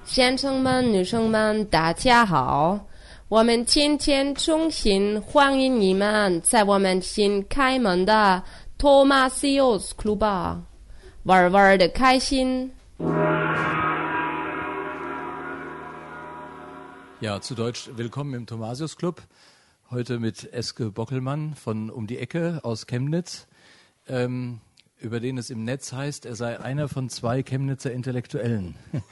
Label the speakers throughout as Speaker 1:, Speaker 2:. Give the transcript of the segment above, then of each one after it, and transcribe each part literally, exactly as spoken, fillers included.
Speaker 1: 先生们、女生们，大家好！我们今天衷心欢迎你们在我们新开门的 Thomasius Club 玩玩的开心。
Speaker 2: Ja, zu Deutsch willkommen im Thomasius Club. Heute mit Eske Bockelmann von um die Ecke aus Chemnitz, ähm, über den es im Netz heißt, er sei einer von zwei Chemnitzer Intellektuellen.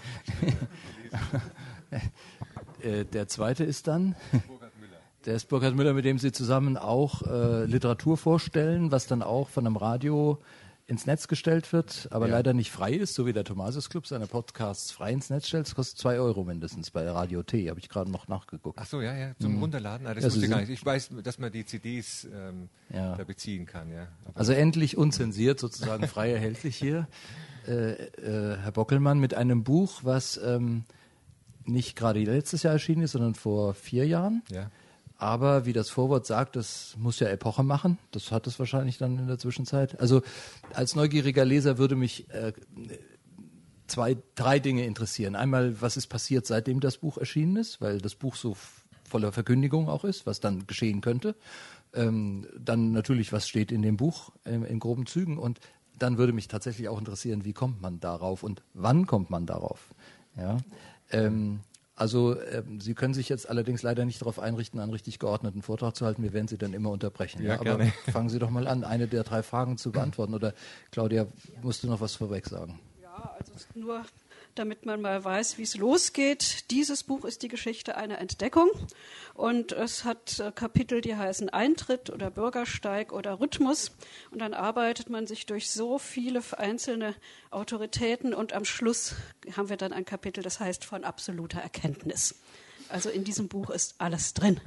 Speaker 2: äh, der zweite ist dann?
Speaker 3: Burkhard Müller.
Speaker 2: Der ist Burkhard Müller, mit dem Sie zusammen auch äh, Literatur vorstellen, was dann auch von einem Radio ins Netz gestellt wird, aber ja. leider nicht frei ist, so wie der Thomasius Club seine Podcasts frei ins Netz stellt. Das kostet zwei Euro mindestens bei Radio T, habe ich gerade noch nachgeguckt.
Speaker 3: Ach so, ja, ja, zum mhm. Runterladen. Ah, das
Speaker 2: ja,
Speaker 3: wusste ich gar nicht. Ich weiß, dass man die C Ds ähm,
Speaker 2: ja.
Speaker 3: da beziehen kann. Ja. Aber
Speaker 2: also endlich unzensiert, sozusagen frei erhältlich hier. Äh, äh, Herr Bockelmann mit einem Buch, was ähm, nicht gerade letztes Jahr erschienen ist, sondern vor vier Jahren.
Speaker 3: Ja.
Speaker 2: Aber wie das Vorwort sagt, das muss ja Epoche machen. Das hat es wahrscheinlich dann in der Zwischenzeit. Also als neugieriger Leser würde mich äh, zwei, drei Dinge interessieren. Einmal, was ist passiert, seitdem das Buch erschienen ist, weil das Buch so voller Verkündigung auch ist, was dann geschehen könnte. Ähm, dann natürlich, was steht in dem Buch ähm, in groben Zügen. Und dann würde mich tatsächlich auch interessieren, wie kommt man darauf und wann kommt man darauf? Ja. Ähm, Also ähm, Sie können sich jetzt allerdings leider nicht darauf einrichten, einen richtig geordneten Vortrag zu halten. Wir werden Sie dann immer unterbrechen.
Speaker 3: Ja,
Speaker 2: ja? Aber
Speaker 3: gerne.
Speaker 2: fangen Sie doch mal an, eine der drei Fragen zu beantworten. Oder Claudia, musst du noch was vorweg sagen?
Speaker 4: Ja, also nur damit man mal weiß, wie es losgeht. Dieses Buch ist die Geschichte einer Entdeckung und es hat äh, Kapitel, die heißen Eintritt oder Bürgersteig oder Rhythmus und dann arbeitet man sich durch so viele einzelne Autoritäten und am Schluss haben wir dann ein Kapitel, das heißt von absoluter Erkenntnis. Also in diesem Buch ist alles drin.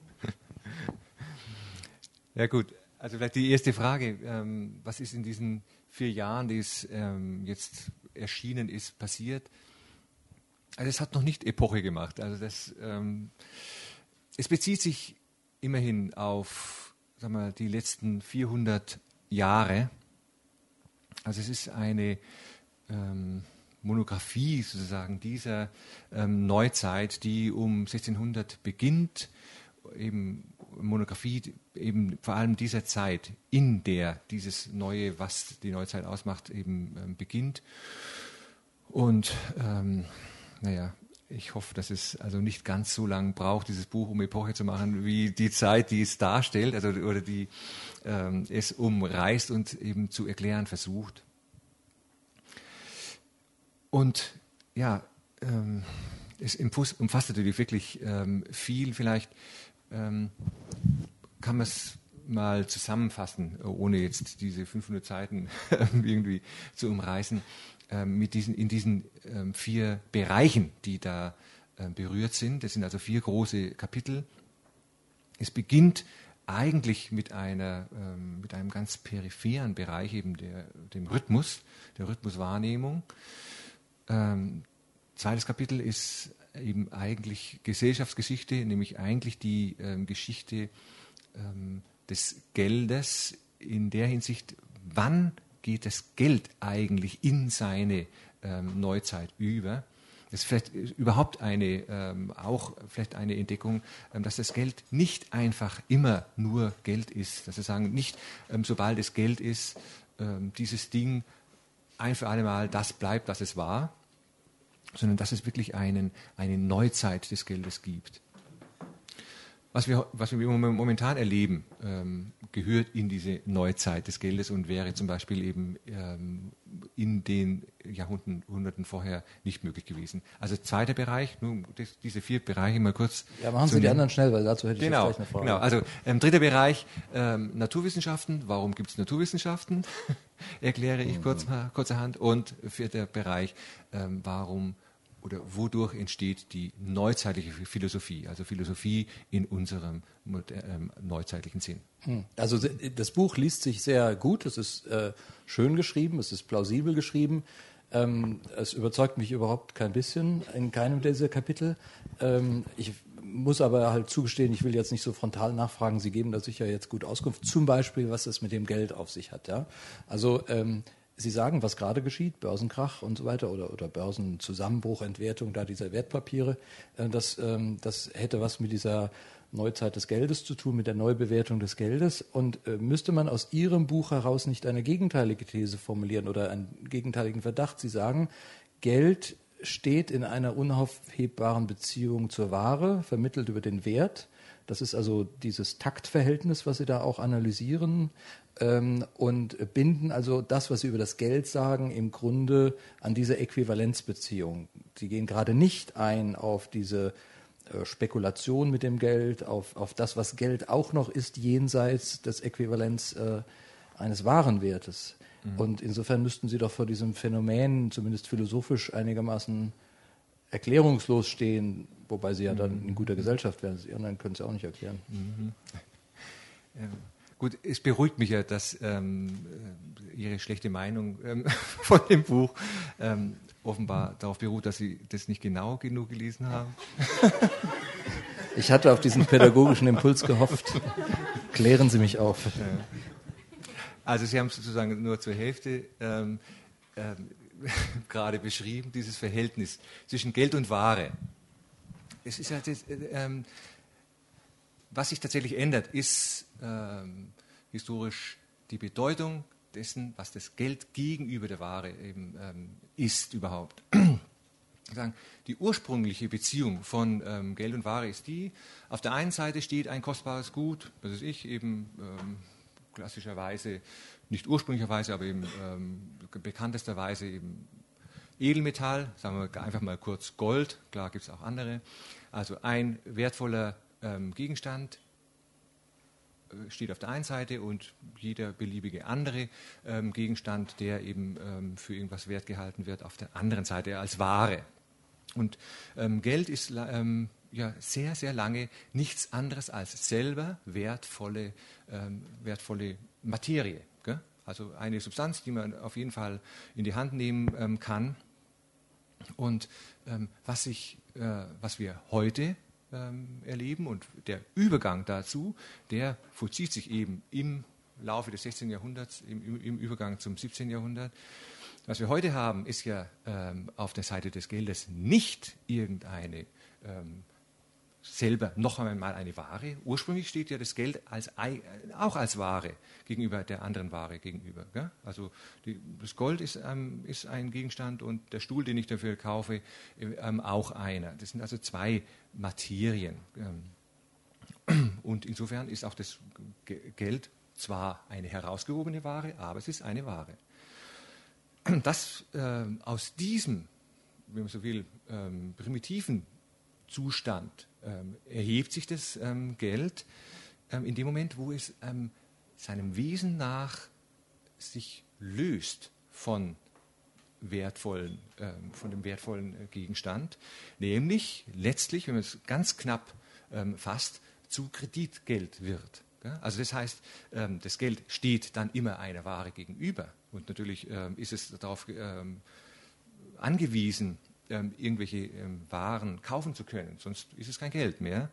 Speaker 3: Ja gut, also vielleicht die erste Frage, ähm, was ist in diesen vier Jahren, die es ähm, jetzt erschienen ist, passiert? Also es hat noch nicht Epoche gemacht. Also das, ähm, es bezieht sich immerhin auf, sagen wir, die letzten vierhundert Jahre. Also es ist eine ähm, Monographie sozusagen dieser ähm, Neuzeit, die um sechzehnhundert beginnt, eben Monographie eben vor allem dieser Zeit, in der dieses Neue, was die Neuzeit ausmacht, eben ähm, beginnt. Und ähm, naja, ich hoffe, dass es also nicht ganz so lange braucht, dieses Buch, um Epoche zu machen, wie die Zeit, die es darstellt, also oder die ähm, es umreißt und eben zu erklären versucht. Und ja, ähm, es umfasst natürlich wirklich ähm, viel. Vielleicht ähm, kann man es mal zusammenfassen, ohne jetzt diese fünfhundert Seiten irgendwie zu umreißen, ähm, mit diesen, in diesen ähm, vier Bereichen, die da ähm, berührt sind. Das sind also vier große Kapitel. Es beginnt eigentlich mit, einer, ähm, mit einem ganz peripheren Bereich, eben der, dem Rhythmus, der Rhythmuswahrnehmung. Ähm, zweites Kapitel ist eben eigentlich Gesellschaftsgeschichte, nämlich eigentlich die ähm, Geschichte ähm, des Geldes in der Hinsicht, wann geht das Geld eigentlich in seine ähm, Neuzeit über. Das ist vielleicht überhaupt eine, ähm, auch vielleicht eine Entdeckung, ähm, dass das Geld nicht einfach immer nur Geld ist. Dass wir sagen, nicht ähm, sobald es Geld ist, ähm, dieses Ding ein für alle Mal das bleibt, was es war, sondern dass es wirklich einen, eine Neuzeit des Geldes gibt. Was wir, was wir momentan erleben, ähm, gehört in diese Neuzeit des Geldes und wäre zum Beispiel eben ähm, in den Jahrhunderten vorher nicht möglich gewesen. Also zweiter Bereich, nur das, diese vier Bereiche mal kurz.
Speaker 2: Ja, machen Sie die anderen schnell, weil dazu hätte ich
Speaker 3: genau,
Speaker 2: jetzt gleich eine Frage.
Speaker 3: Genau, also ähm, dritter Bereich, ähm, Naturwissenschaften. Warum gibt es Naturwissenschaften? Erkläre ich kurz, kurzerhand. Und vierter Bereich, ähm, warum oder wodurch entsteht die neuzeitliche Philosophie, also Philosophie in unserem ähm, neuzeitlichen Sinn.
Speaker 2: Also das Buch liest sich sehr gut, es ist äh, schön geschrieben, es ist plausibel geschrieben, ähm, es überzeugt mich überhaupt kein bisschen in keinem dieser Kapitel. Ähm, ich muss aber halt zugestehen, ich will jetzt nicht so frontal nachfragen, Sie geben da sicher jetzt gut Auskunft, zum Beispiel, was es mit dem Geld auf sich hat. Ja? Also ähm, Sie sagen, was gerade geschieht, Börsenkrach und so weiter oder, oder Börsenzusammenbruch, Entwertung da dieser Wertpapiere, äh, das, ähm, das hätte was mit dieser Neuzeit des Geldes zu tun, mit der Neubewertung des Geldes. Und äh, müsste man aus Ihrem Buch heraus nicht eine gegenteilige These formulieren oder einen gegenteiligen Verdacht? Sie sagen, Geld steht in einer unaufhebbaren Beziehung zur Ware, vermittelt über den Wert. Das ist also dieses Taktverhältnis, was Sie da auch analysieren ähm, und binden also das, was Sie über das Geld sagen, im Grunde an diese Äquivalenzbeziehung. Sie gehen gerade nicht ein auf diese äh, Spekulation mit dem Geld, auf, auf das, was Geld auch noch ist, jenseits des Äquivalenz äh, eines Warenwertes. Mhm. Und insofern müssten Sie doch vor diesem Phänomen, zumindest philosophisch, einigermaßen erklärungslos stehen, wobei Sie ja dann in guter Gesellschaft wären. Die anderen können es ja auch nicht erklären.
Speaker 3: Mhm. Ähm, gut, es beruhigt mich ja, dass ähm, Ihre schlechte Meinung ähm, von dem Buch ähm, offenbar darauf beruht, dass Sie das nicht genau genug gelesen haben.
Speaker 2: Ich hatte auf diesen pädagogischen Impuls gehofft. Klären Sie mich auf.
Speaker 3: Ja. Also Sie haben es sozusagen nur zur Hälfte ähm, ähm, gerade beschrieben, dieses Verhältnis zwischen Geld und Ware. Es ist halt das, ähm, was sich tatsächlich ändert, ist ähm, historisch die Bedeutung dessen, was das Geld gegenüber der Ware eben ähm, ist überhaupt. Sagen, die ursprüngliche Beziehung von ähm, Geld und Ware ist die: Auf der einen Seite steht ein kostbares Gut, das ist ich eben ähm, klassischerweise, nicht ursprünglicherweise, aber eben ähm, bekanntesterweise eben Edelmetall, sagen wir einfach mal kurz Gold, klar gibt es auch andere. Also ein wertvoller ähm, Gegenstand äh, steht auf der einen Seite und jeder beliebige andere ähm, Gegenstand, der eben ähm, für irgendwas wert gehalten wird, auf der anderen Seite als Ware. Und ähm, Geld ist ähm, ja sehr, sehr lange nichts anderes als selber wertvolle, ähm, wertvolle Materie. Gell? Also eine Substanz, die man auf jeden Fall in die Hand nehmen ähm, kann. Und ähm, was, ich, äh, was wir heute ähm, erleben und der Übergang dazu, der vollzieht sich eben im Laufe des sechzehnten Jahrhunderts, im, im, im Übergang zum siebzehnten Jahrhundert. Was wir heute haben, ist ja ähm, auf der Seite des Geldes nicht irgendeine ähm, selber noch einmal eine Ware. Ursprünglich steht ja das Geld als, auch als Ware gegenüber der anderen Ware gegenüber. Gell? Also die, das Gold ist, ähm, ist ein Gegenstand und der Stuhl, den ich dafür kaufe, ähm, auch einer. Das sind also zwei Materien. Und insofern ist auch das Geld zwar eine herausgehobene Ware, aber es ist eine Ware. Dass äh, aus diesem, wenn man so will, ähm, primitiven Zustand ähm, erhebt sich das ähm, Geld ähm, in dem Moment, wo es ähm, seinem Wesen nach sich löst von wertvollen, ähm, von dem wertvollen äh, Gegenstand, nämlich letztlich, wenn man es ganz knapp ähm, fasst, zu Kreditgeld wird. Ja? Also das heißt, ähm, das Geld steht dann immer einer Ware gegenüber. Und natürlich ähm, ist es darauf ähm, angewiesen, ähm, irgendwelche ähm, Waren kaufen zu können, sonst ist es kein Geld mehr.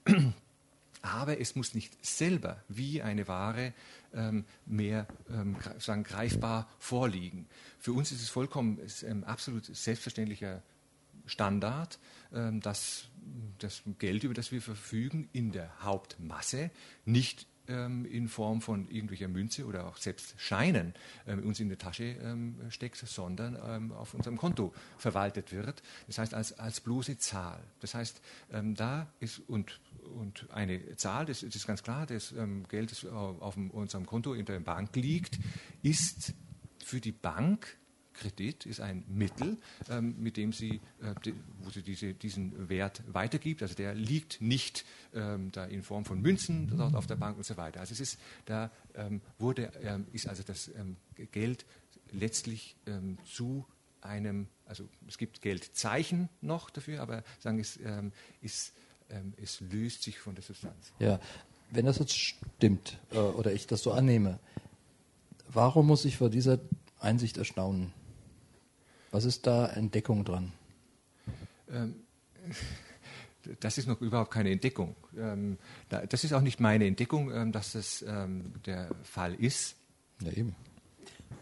Speaker 3: Aber es muss nicht selber wie eine Ware ähm, mehr ähm, sagen, greifbar vorliegen. Für uns ist es vollkommen ist, ähm, absolut selbstverständlicher Standard, ähm, dass das Geld, über das wir verfügen, in der Hauptmasse nicht in Form von irgendwelcher Münze oder auch selbst Scheinen ähm, uns in der Tasche ähm, steckt, sondern ähm, auf unserem Konto verwaltet wird. Das heißt, als, als bloße Zahl. Das heißt, ähm, da ist und, und eine Zahl, das, das ist ganz klar, das ähm, Geld, das auf, auf unserem Konto in der Bank liegt, ist für die Bank Kredit ist ein Mittel, ähm, mit dem sie, äh, die, wo sie diese, diesen Wert weitergibt. Also der liegt nicht ähm, da in Form von Münzen dort auf der Bank und so weiter. Also es ist, da ähm, wurde, ähm, ist also das ähm, Geld letztlich ähm, zu einem, also es gibt Geldzeichen noch dafür, aber sagen es ähm, ist, ähm, es löst sich von der Substanz.
Speaker 2: Ja, wenn das jetzt stimmt äh, oder ich das so annehme, warum muss ich vor dieser Einsicht erstaunen? Was ist da Entdeckung dran?
Speaker 3: Ähm, das ist noch überhaupt keine Entdeckung. Ähm, da, das ist auch nicht meine Entdeckung, ähm, dass das ähm, der Fall ist.
Speaker 2: Ja, eben.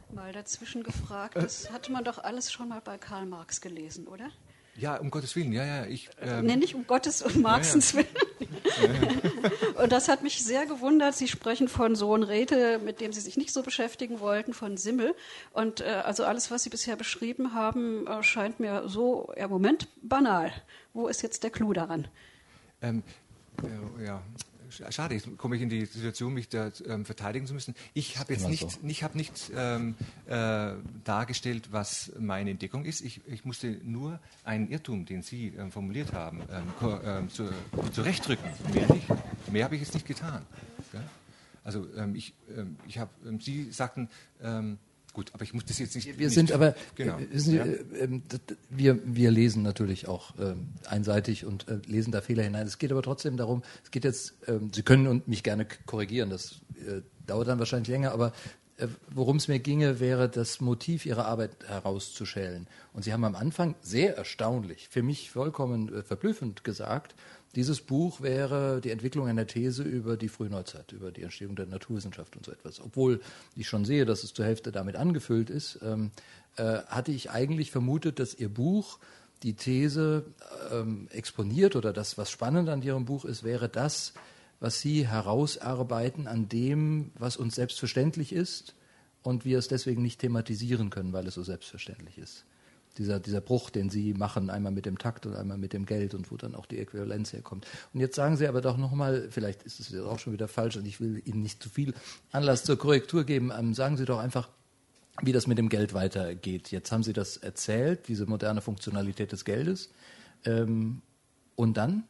Speaker 4: Mal dazwischen gefragt, das hatte man doch alles schon mal bei Karl Marx gelesen, oder?
Speaker 3: Ja, um Gottes Willen, ja, ja. Ich,
Speaker 4: ähm, nee, nicht um Gottes und Marxens
Speaker 3: ja, ja.
Speaker 4: Willen. Und das hat mich sehr gewundert. Sie sprechen von Sohn Rethel, mit dem Sie sich nicht so beschäftigen wollten, von Simmel. Und äh, also alles, was Sie bisher beschrieben haben, äh, scheint mir so, ja, Moment, banal. Wo ist jetzt der Clou daran?
Speaker 3: Ähm, äh, ja. Schade, jetzt komme ich in die Situation, mich da ähm, verteidigen zu müssen. Ich habe jetzt nicht, so. ich hab nicht ähm, äh, dargestellt, was meine Entdeckung ist. Ich, ich musste nur einen Irrtum, den Sie ähm, formuliert haben, ähm, ähm, zu, zurechtrücken. Mehr nicht. Mehr habe ich jetzt nicht getan. Ja? Also ähm, ich, ähm, ich habe, ähm, Sie sagten, ähm, gut, aber ich muss das jetzt nicht...
Speaker 2: Wir
Speaker 3: nicht,
Speaker 2: sind aber,
Speaker 3: genau,
Speaker 2: Sie,
Speaker 3: ja?
Speaker 2: äh, äh, wir, wir lesen natürlich auch äh, einseitig und äh, lesen da Fehler hinein. Es geht aber trotzdem darum, es geht jetzt, äh, Sie können und mich gerne korrigieren, das äh, dauert dann wahrscheinlich länger, aber äh, worum es mir ginge, wäre das Motiv Ihrer Arbeit herauszuschälen. Und Sie haben am Anfang sehr erstaunlich, für mich vollkommen äh, verblüffend gesagt, dieses Buch wäre die Entwicklung einer These über die Frühneuzeit, über die Entstehung der Naturwissenschaft und so etwas. Obwohl ich schon sehe, dass es zur Hälfte damit angefüllt ist, ähm, äh, hatte ich eigentlich vermutet, dass Ihr Buch die These ähm, exponiert oder das, was spannend an Ihrem Buch ist, wäre das, was Sie herausarbeiten an dem, was uns selbstverständlich ist und wir es deswegen nicht thematisieren können, weil es so selbstverständlich ist. Dieser, dieser Bruch, den Sie machen, einmal mit dem Takt und einmal mit dem Geld und wo dann auch die Äquivalenz herkommt. Und jetzt sagen Sie aber doch nochmal, vielleicht ist es jetzt auch schon wieder falsch und ich will Ihnen nicht zu viel Anlass zur Korrektur geben, ähm, sagen Sie doch einfach, wie das mit dem Geld weitergeht. Jetzt haben Sie das erzählt, diese moderne Funktionalität des Geldes. Ähm, und dann?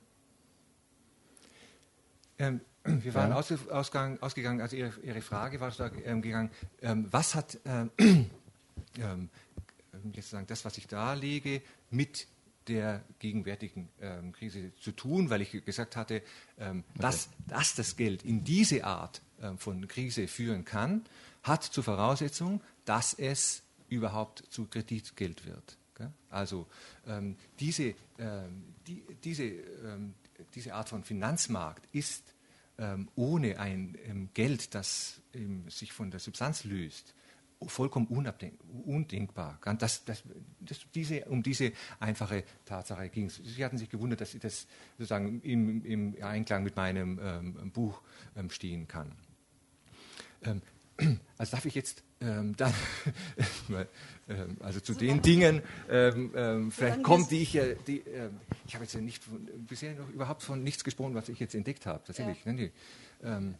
Speaker 3: Ähm, wir waren ja. aus, ausgang, ausgegangen, also Ihre, Ihre Frage war da ähm, gegangen, ähm, was hat... Ähm, ähm, jetzt sagen, das, was ich darlege, mit der gegenwärtigen ähm, Krise zu tun, weil ich gesagt hatte, ähm, okay. dass, dass das Geld in diese Art ähm, von Krise führen kann, hat zur Voraussetzung, dass es überhaupt zu Kreditgeld wird. Gell? Also ähm, diese, ähm, die, diese, ähm, diese Art von Finanzmarkt ist ähm, ohne ein ähm, Geld, das ähm, sich von der Substanz löst, vollkommen undenkbar. Das, das, das, diese, um diese einfache Tatsache ging es. Sie hatten sich gewundert, dass das sozusagen im, im Einklang mit meinem ähm, Buch ähm, stehen kann. Ähm, also darf ich jetzt ähm, dann ähm, also zu so den Dingen ähm, ähm, vielleicht so kommen, die ich ja, die, ähm, ich habe jetzt ja nicht von, bisher noch überhaupt von nichts gesprochen, was ich jetzt entdeckt habe. Tatsächlich. Ja. Nee, nee. Ähm,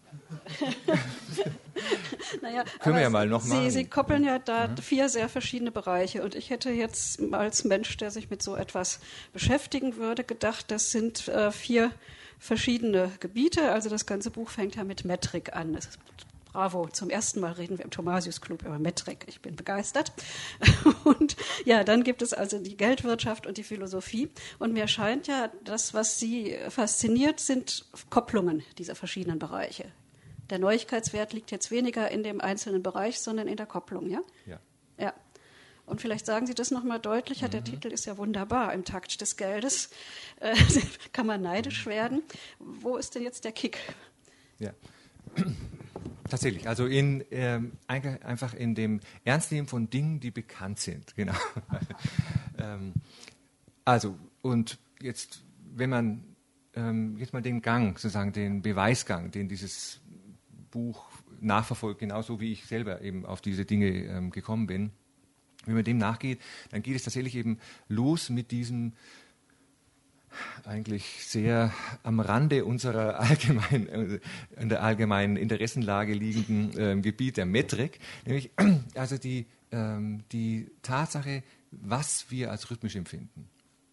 Speaker 4: naja,
Speaker 3: können wir ja mal noch
Speaker 4: Sie,
Speaker 3: mal.
Speaker 4: Sie koppeln ja da mhm. vier sehr verschiedene Bereiche und ich hätte jetzt als Mensch, der sich mit so etwas beschäftigen würde, gedacht, das sind äh, vier verschiedene Gebiete. Also das ganze Buch fängt ja mit Metrik an. Das ist Bravo, zum ersten Mal reden wir im Thomasius Club über Metrik. Ich bin begeistert. Und ja, dann gibt es also die Geldwirtschaft und die Philosophie. Und mir scheint ja, das, was Sie fasziniert, sind Kopplungen dieser verschiedenen Bereiche. Der Neuigkeitswert liegt jetzt weniger in dem einzelnen Bereich, sondern in der Kopplung, ja?
Speaker 3: Ja.
Speaker 4: Ja. Und vielleicht sagen Sie das nochmal deutlicher. Mhm. Der Titel ist ja wunderbar, im Takt des Geldes. Äh, kann man neidisch werden. Wo ist denn jetzt der Kick?
Speaker 3: Ja. Tatsächlich, also in, ähm, einfach in dem Ernstnehmen von Dingen, die bekannt sind. Genau. ähm, also, und jetzt, wenn man ähm, jetzt mal den Gang, sozusagen den Beweisgang, den dieses Buch nachverfolgt, genauso wie ich selber eben auf diese Dinge ähm, gekommen bin, wenn man dem nachgeht, dann geht es tatsächlich eben los mit diesem eigentlich sehr am Rande unserer allgemeinen, äh, in der allgemeinen Interessenlage liegenden äh, Gebiet der Metrik, nämlich also die, ähm, die Tatsache, was wir als rhythmisch empfinden.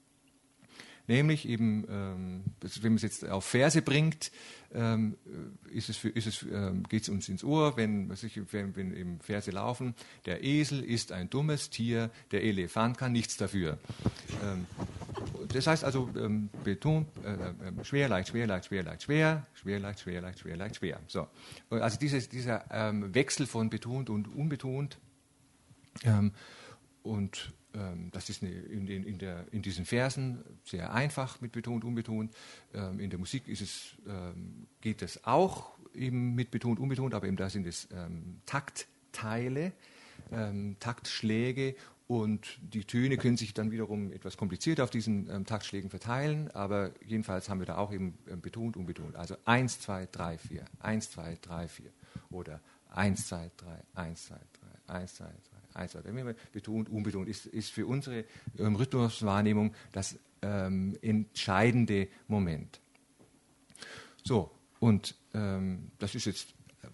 Speaker 3: Nämlich eben, ähm, wenn man es jetzt auf Verse bringt, ähm, ist es für, ist es, ähm, geht es uns ins Ohr, wenn, was ich, wenn, wenn eben Verse laufen, der Esel ist ein dummes Tier, der Elefant kann nichts dafür. Ähm, das heißt also, ähm, betont, äh, äh, schwer, leicht, schwer, leicht, schwer, leicht, schwer, schwer, leicht, schwer, leicht, schwer, leicht, schwer. So. Also dieses, dieser ähm, Wechsel von betont und unbetont ähm, und das ist eine, in, den, in, der, in diesen Versen sehr einfach mit betont, unbetont. Ähm, in der Musik ist es, ähm, geht es auch eben mit betont, unbetont, aber eben da sind es ähm, Taktteile. ähm, Taktschläge und die Töne können sich dann wiederum etwas kompliziert auf diesen ähm, Taktschlägen verteilen, aber jedenfalls haben wir da auch eben ähm, betont, unbetont. Also eins, zwei, drei, vier, eins, zwei, drei, vier oder eins, zwei, drei, eins, zwei, drei, eins, zwei, drei, eins, zwei, drei. Betont, unbetont ist, ist für unsere ähm, Rhythmuswahrnehmung das ähm, entscheidende Moment. So, und ähm, das ist jetzt,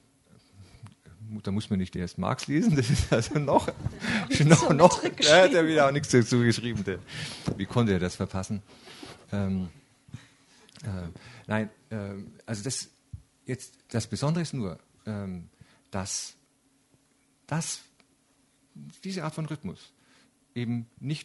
Speaker 3: äh, da muss man nicht erst Marx lesen, das ist also noch, noch, noch ja, der hat wieder auch nichts dazu geschrieben. Der, wie konnte er das verpassen? Ähm, äh, nein, äh, also das, jetzt, das Besondere ist nur, ähm, dass das, diese Art von Rhythmus eben nicht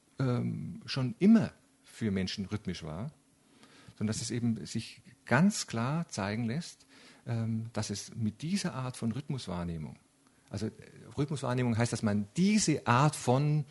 Speaker 3: ähm, schon immer für Menschen rhythmisch war, sondern dass es eben sich ganz klar zeigen lässt, ähm, dass es mit dieser Art von Rhythmuswahrnehmung, also äh, Rhythmuswahrnehmung heißt, dass man diese Art von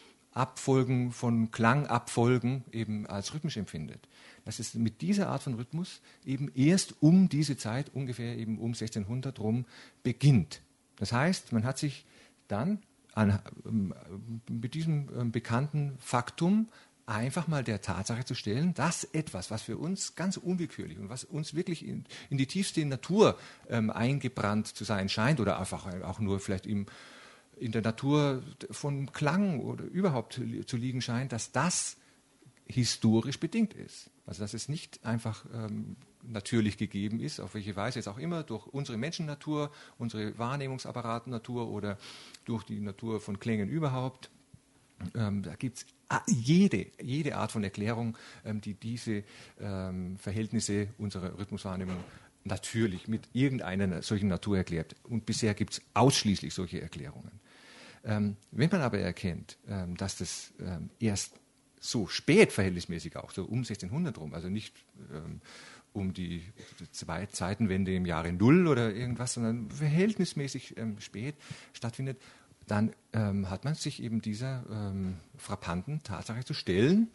Speaker 3: Abfolgen, von Klangabfolgen eben als rhythmisch empfindet. Dass es mit dieser Art von Rhythmus eben erst um diese Zeit, ungefähr eben um sechzehnhundert rum, beginnt. Das heißt, man hat sich dann an, ähm, mit diesem ähm, bekannten Faktum einfach mal der Tatsache zu stellen, dass etwas, was für uns ganz unwillkürlich und was uns wirklich in, in die tiefste Natur ähm, eingebrannt zu sein scheint oder einfach auch nur vielleicht im, in der Natur von Klang oder überhaupt zu liegen scheint, dass das historisch bedingt ist. Also dass es nicht einfach ähm, natürlich gegeben ist, auf welche Weise jetzt auch immer, durch unsere Menschennatur, unsere Wahrnehmungsapparatennatur oder durch die Natur von Klängen überhaupt. Ähm, da gibt es jede, jede Art von Erklärung, ähm, die diese ähm, Verhältnisse unserer Rhythmuswahrnehmung natürlich mit irgendeiner solchen Natur erklärt. Und bisher gibt es ausschließlich solche Erklärungen. Ähm, wenn man aber erkennt, ähm, dass das ähm, erst so spät verhältnismäßig auch, so um sechzehnhundert rum, also nicht ähm, um die zwei Zeitenwende im Jahre Null oder irgendwas, sondern verhältnismäßig ähm, spät stattfindet, dann ähm, hat man sich eben dieser ähm, frappanten Tatsache zu stellen.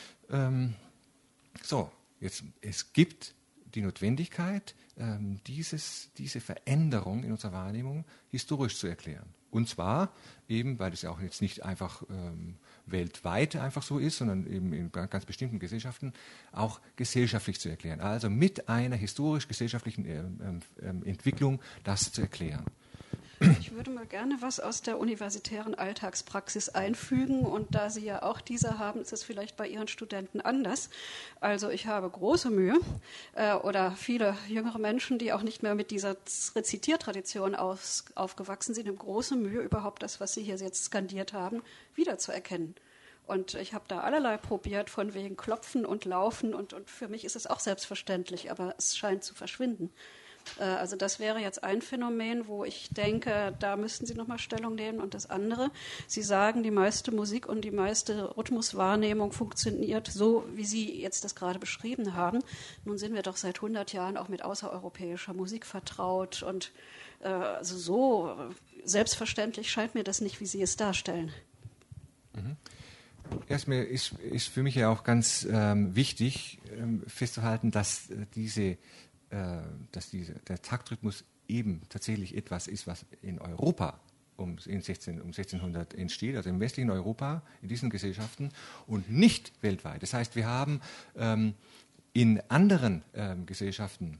Speaker 3: Ähm, so, jetzt, es gibt die Notwendigkeit, ähm, dieses, diese Veränderung in unserer Wahrnehmung historisch zu erklären. Und zwar eben, weil es ja auch jetzt nicht einfach ähm, weltweit einfach so ist, sondern eben in ganz bestimmten Gesellschaften auch gesellschaftlich zu erklären. Also mit einer historisch-gesellschaftlichen ähm, ähm, Entwicklung das zu erklären.
Speaker 4: Ich würde mal gerne was aus der universitären Alltagspraxis einfügen und da Sie ja auch diese haben, ist es vielleicht bei Ihren Studenten anders. Also ich habe große Mühe äh, oder viele jüngere Menschen, die auch nicht mehr mit dieser Rezitiertradition aus, aufgewachsen sind, haben große Mühe, überhaupt das, was Sie hier jetzt skandiert haben, wiederzuerkennen. Und ich habe da allerlei probiert, von wegen Klopfen und Laufen und, und für mich ist es auch selbstverständlich, aber es scheint zu verschwinden. Also das wäre jetzt ein Phänomen, wo ich denke, da müssten Sie nochmal Stellung nehmen. Und das andere, Sie sagen, die meiste Musik und die meiste Rhythmuswahrnehmung funktioniert so, wie Sie jetzt das gerade beschrieben haben. Nun sind wir doch seit hundert Jahren auch mit außereuropäischer Musik vertraut. Und äh, also so selbstverständlich scheint mir das nicht, wie Sie es darstellen.
Speaker 3: Mhm. Erstmal ist, ist für mich ja auch ganz ähm, wichtig ähm, festzuhalten, dass äh, diese dass diese, der Taktrhythmus eben tatsächlich etwas ist, was in Europa um, in sechzehn, um sechzehnhundert entsteht, also im westlichen Europa, in diesen Gesellschaften und nicht weltweit. Das heißt, wir haben ähm, in anderen ähm, Gesellschaften,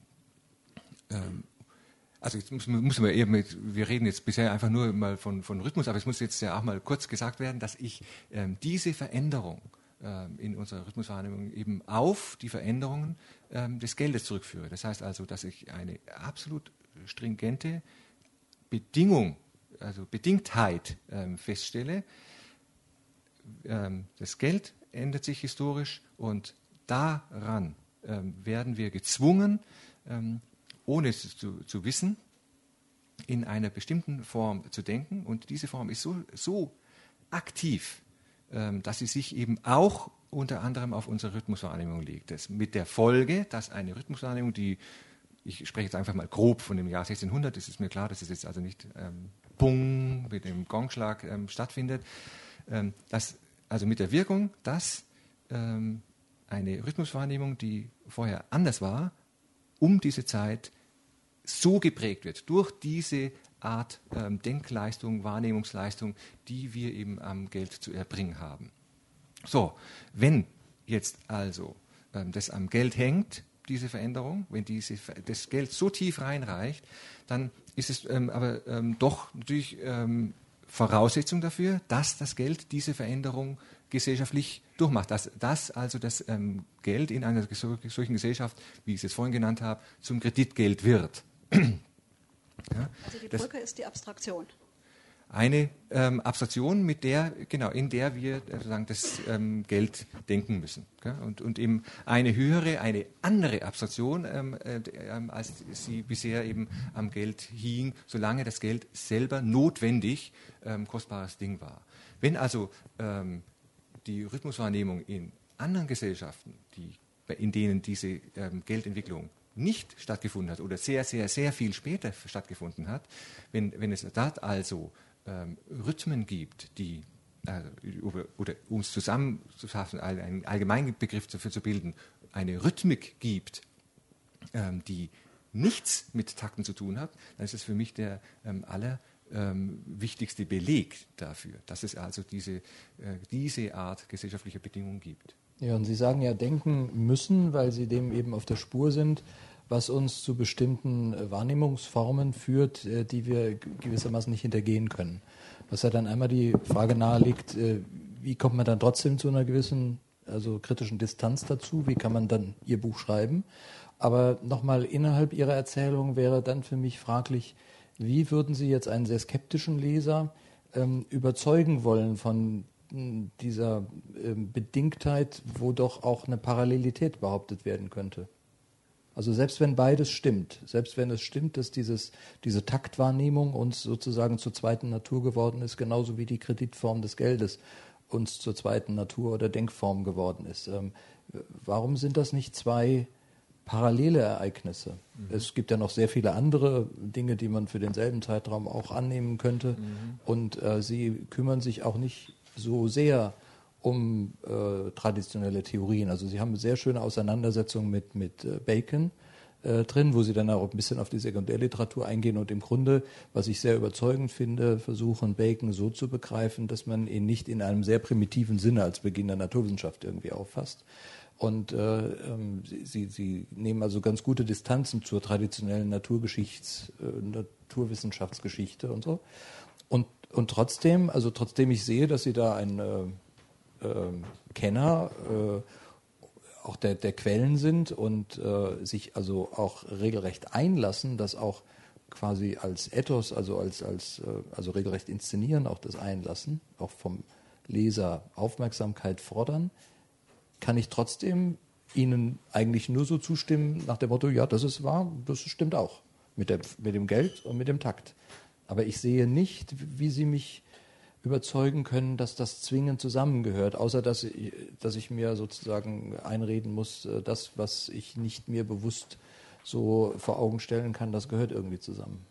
Speaker 3: ähm, also jetzt muss, muss man eben, mit, wir reden jetzt bisher einfach nur mal von, von Rhythmus, aber es muss jetzt ja auch mal kurz gesagt werden, dass ich ähm, diese Veränderung in unserer Rhythmuswahrnehmung eben auf die Veränderungen ähm, des Geldes zurückführe. Das heißt also, dass ich eine absolut stringente Bedingung, also Bedingtheit ähm, feststelle. Ähm, das Geld ändert sich historisch und daran ähm, werden wir gezwungen, ähm, ohne es zu, zu wissen, in einer bestimmten Form zu denken. Und diese Form ist so, so aktiv, dass sie sich eben auch unter anderem auf unsere Rhythmuswahrnehmung legt. Das mit der Folge, dass eine Rhythmuswahrnehmung, die, ich spreche jetzt einfach mal grob von dem Jahr sechzehnhundert, das ist mir klar, dass es jetzt also nicht ähm, Pung mit dem Gongschlag ähm, stattfindet, ähm, dass, also mit der Wirkung, dass ähm, eine Rhythmuswahrnehmung, die vorher anders war, um diese Zeit so geprägt wird, durch diese Art ähm, Denkleistung, Wahrnehmungsleistung, die wir eben am Geld zu erbringen haben. So, wenn jetzt also ähm, das am Geld hängt, diese Veränderung, wenn diese, das Geld so tief reinreicht, dann ist es ähm, aber ähm, doch natürlich ähm, Voraussetzung dafür, dass das Geld diese Veränderung gesellschaftlich durchmacht. Dass, dass also das ähm, Geld in einer solchen Gesellschaft, wie ich es jetzt vorhin genannt habe, zum Kreditgeld wird.
Speaker 4: Ja, also die Brücke das, ist die Abstraktion.
Speaker 3: Eine ähm, Abstraktion, mit der, genau, in der wir äh, sozusagen das ähm, Geld denken müssen. Gell? Und, und eben eine höhere, eine andere Abstraktion, ähm, äh, als sie bisher eben am Geld hing, solange das Geld selber notwendig ähm, kostbares Ding war. Wenn also ähm, die Rhythmuswahrnehmung in anderen Gesellschaften, die, in denen diese ähm, Geldentwicklung nicht stattgefunden hat oder sehr, sehr, sehr viel später stattgefunden hat, wenn, wenn es dort also ähm, Rhythmen gibt, die, äh, oder, oder um es zusammenzufassen, einen allgemeinen Begriff dafür zu bilden, eine Rhythmik gibt, ähm, die nichts mit Takten zu tun hat, dann ist es für mich der ähm, aller ähm, wichtigste Beleg dafür, dass es also diese, äh, diese Art gesellschaftlicher Bedingungen gibt.
Speaker 2: Ja, und Sie sagen ja denken müssen, weil Sie dem eben auf der Spur sind, was uns zu bestimmten äh, Wahrnehmungsformen führt, äh, die wir gewissermaßen nicht hintergehen können. Was ja dann einmal die Frage nahelegt, äh, wie kommt man dann trotzdem zu einer gewissen, also kritischen Distanz dazu? Wie kann man dann Ihr Buch schreiben? Aber nochmal innerhalb Ihrer Erzählung wäre dann für mich fraglich, wie würden Sie jetzt einen sehr skeptischen Leser ähm, überzeugen wollen von dieser äh, Bedingtheit, wo doch auch eine Parallelität behauptet werden könnte? Also selbst wenn beides stimmt, selbst wenn es stimmt, dass dieses, diese Taktwahrnehmung uns sozusagen zur zweiten Natur geworden ist, genauso wie die Kreditform des Geldes uns zur zweiten Natur oder Denkform geworden ist. Ähm, warum sind das nicht zwei parallele Ereignisse? Mhm. Es gibt ja noch sehr viele andere Dinge, die man für denselben Zeitraum auch annehmen könnte. Mhm. Und äh, Sie kümmern sich auch nicht so sehr um äh, traditionelle Theorien. Also Sie haben eine sehr schöne Auseinandersetzung mit, mit äh, Bacon äh, drin, wo Sie dann auch ein bisschen auf die Sekundärliteratur eingehen und im Grunde, was ich sehr überzeugend finde, versuchen, Bacon so zu begreifen, dass man ihn nicht in einem sehr primitiven Sinne als Beginn der Naturwissenschaft irgendwie auffasst. Und äh, ähm, Sie, Sie, Sie nehmen also ganz gute Distanzen zur traditionellen Naturgeschichts-, äh, Naturwissenschaftsgeschichte und so. Und, und trotzdem, also trotzdem ich sehe, dass Sie da ein äh, äh, Kenner äh, auch der, der Quellen sind und äh, sich also auch regelrecht einlassen, das auch quasi als Ethos, also als, als äh, also regelrecht inszenieren, auch das Einlassen, auch vom Leser Aufmerksamkeit fordern, kann ich trotzdem Ihnen eigentlich nur so zustimmen nach dem Motto, ja, das ist wahr, das stimmt auch mit, der, mit dem Geld und mit dem Takt. Aber ich sehe nicht, wie Sie mich überzeugen können, dass das zwingend zusammengehört, außer dass ich, dass ich mir sozusagen einreden muss, das, was ich nicht mir bewusst so vor Augen stellen kann, das gehört irgendwie zusammen.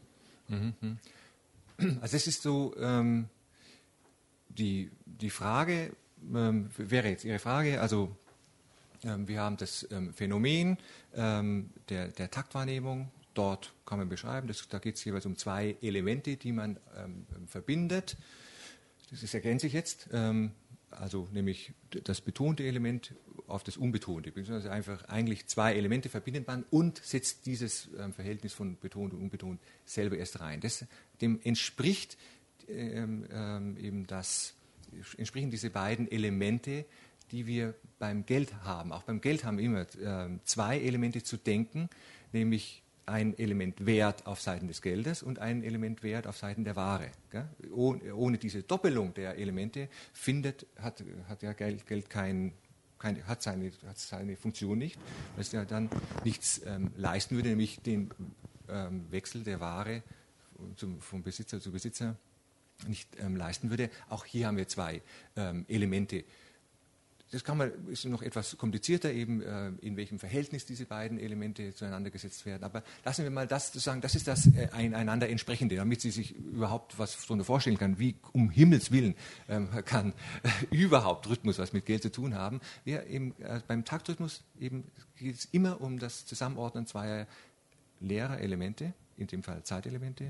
Speaker 3: Also es ist so, ähm, die, die Frage ähm, wäre jetzt Ihre Frage, also ähm, wir haben das ähm, Phänomen ähm, der, der Taktwahrnehmung. Dort kann man beschreiben, das, da geht es jeweils um zwei Elemente, die man ähm, verbindet. Das ergänze ich jetzt, ähm, also nämlich das betonte Element auf das unbetonte, beziehungsweise einfach eigentlich zwei Elemente verbindet man und setzt dieses ähm, Verhältnis von betont und unbetont selber erst rein. Das, dem entspricht ähm, ähm, eben das, entsprechen diese beiden Elemente, die wir beim Geld haben. Auch beim Geld haben wir immer ähm, zwei Elemente zu denken, nämlich ein Element Wert auf Seiten des Geldes und ein Element Wert auf Seiten der Ware. Gell? Ohne, ohne diese Doppelung der Elemente findet, hat, hat ja Geld, Geld kein, kein, hat, seine, hat seine Funktion nicht, weil es ja dann nichts ähm, leisten würde, nämlich den ähm, Wechsel der Ware zum, vom Besitzer zu Besitzer nicht ähm, leisten würde. Auch hier haben wir zwei ähm, Elemente. Das kann man, ist noch etwas komplizierter, eben äh, in welchem Verhältnis diese beiden Elemente zueinander gesetzt werden. Aber lassen wir mal das sagen, das ist das äh, einander entsprechende, damit Sie sich überhaupt was darunter vorstellen können, wie um Himmels Willen ähm, kann äh, überhaupt Rhythmus was mit Geld zu tun haben. Wir eben, äh, beim Taktrhythmus eben geht es immer um das Zusammenordnen zweier leerer Elemente, in dem Fall Zeitelemente,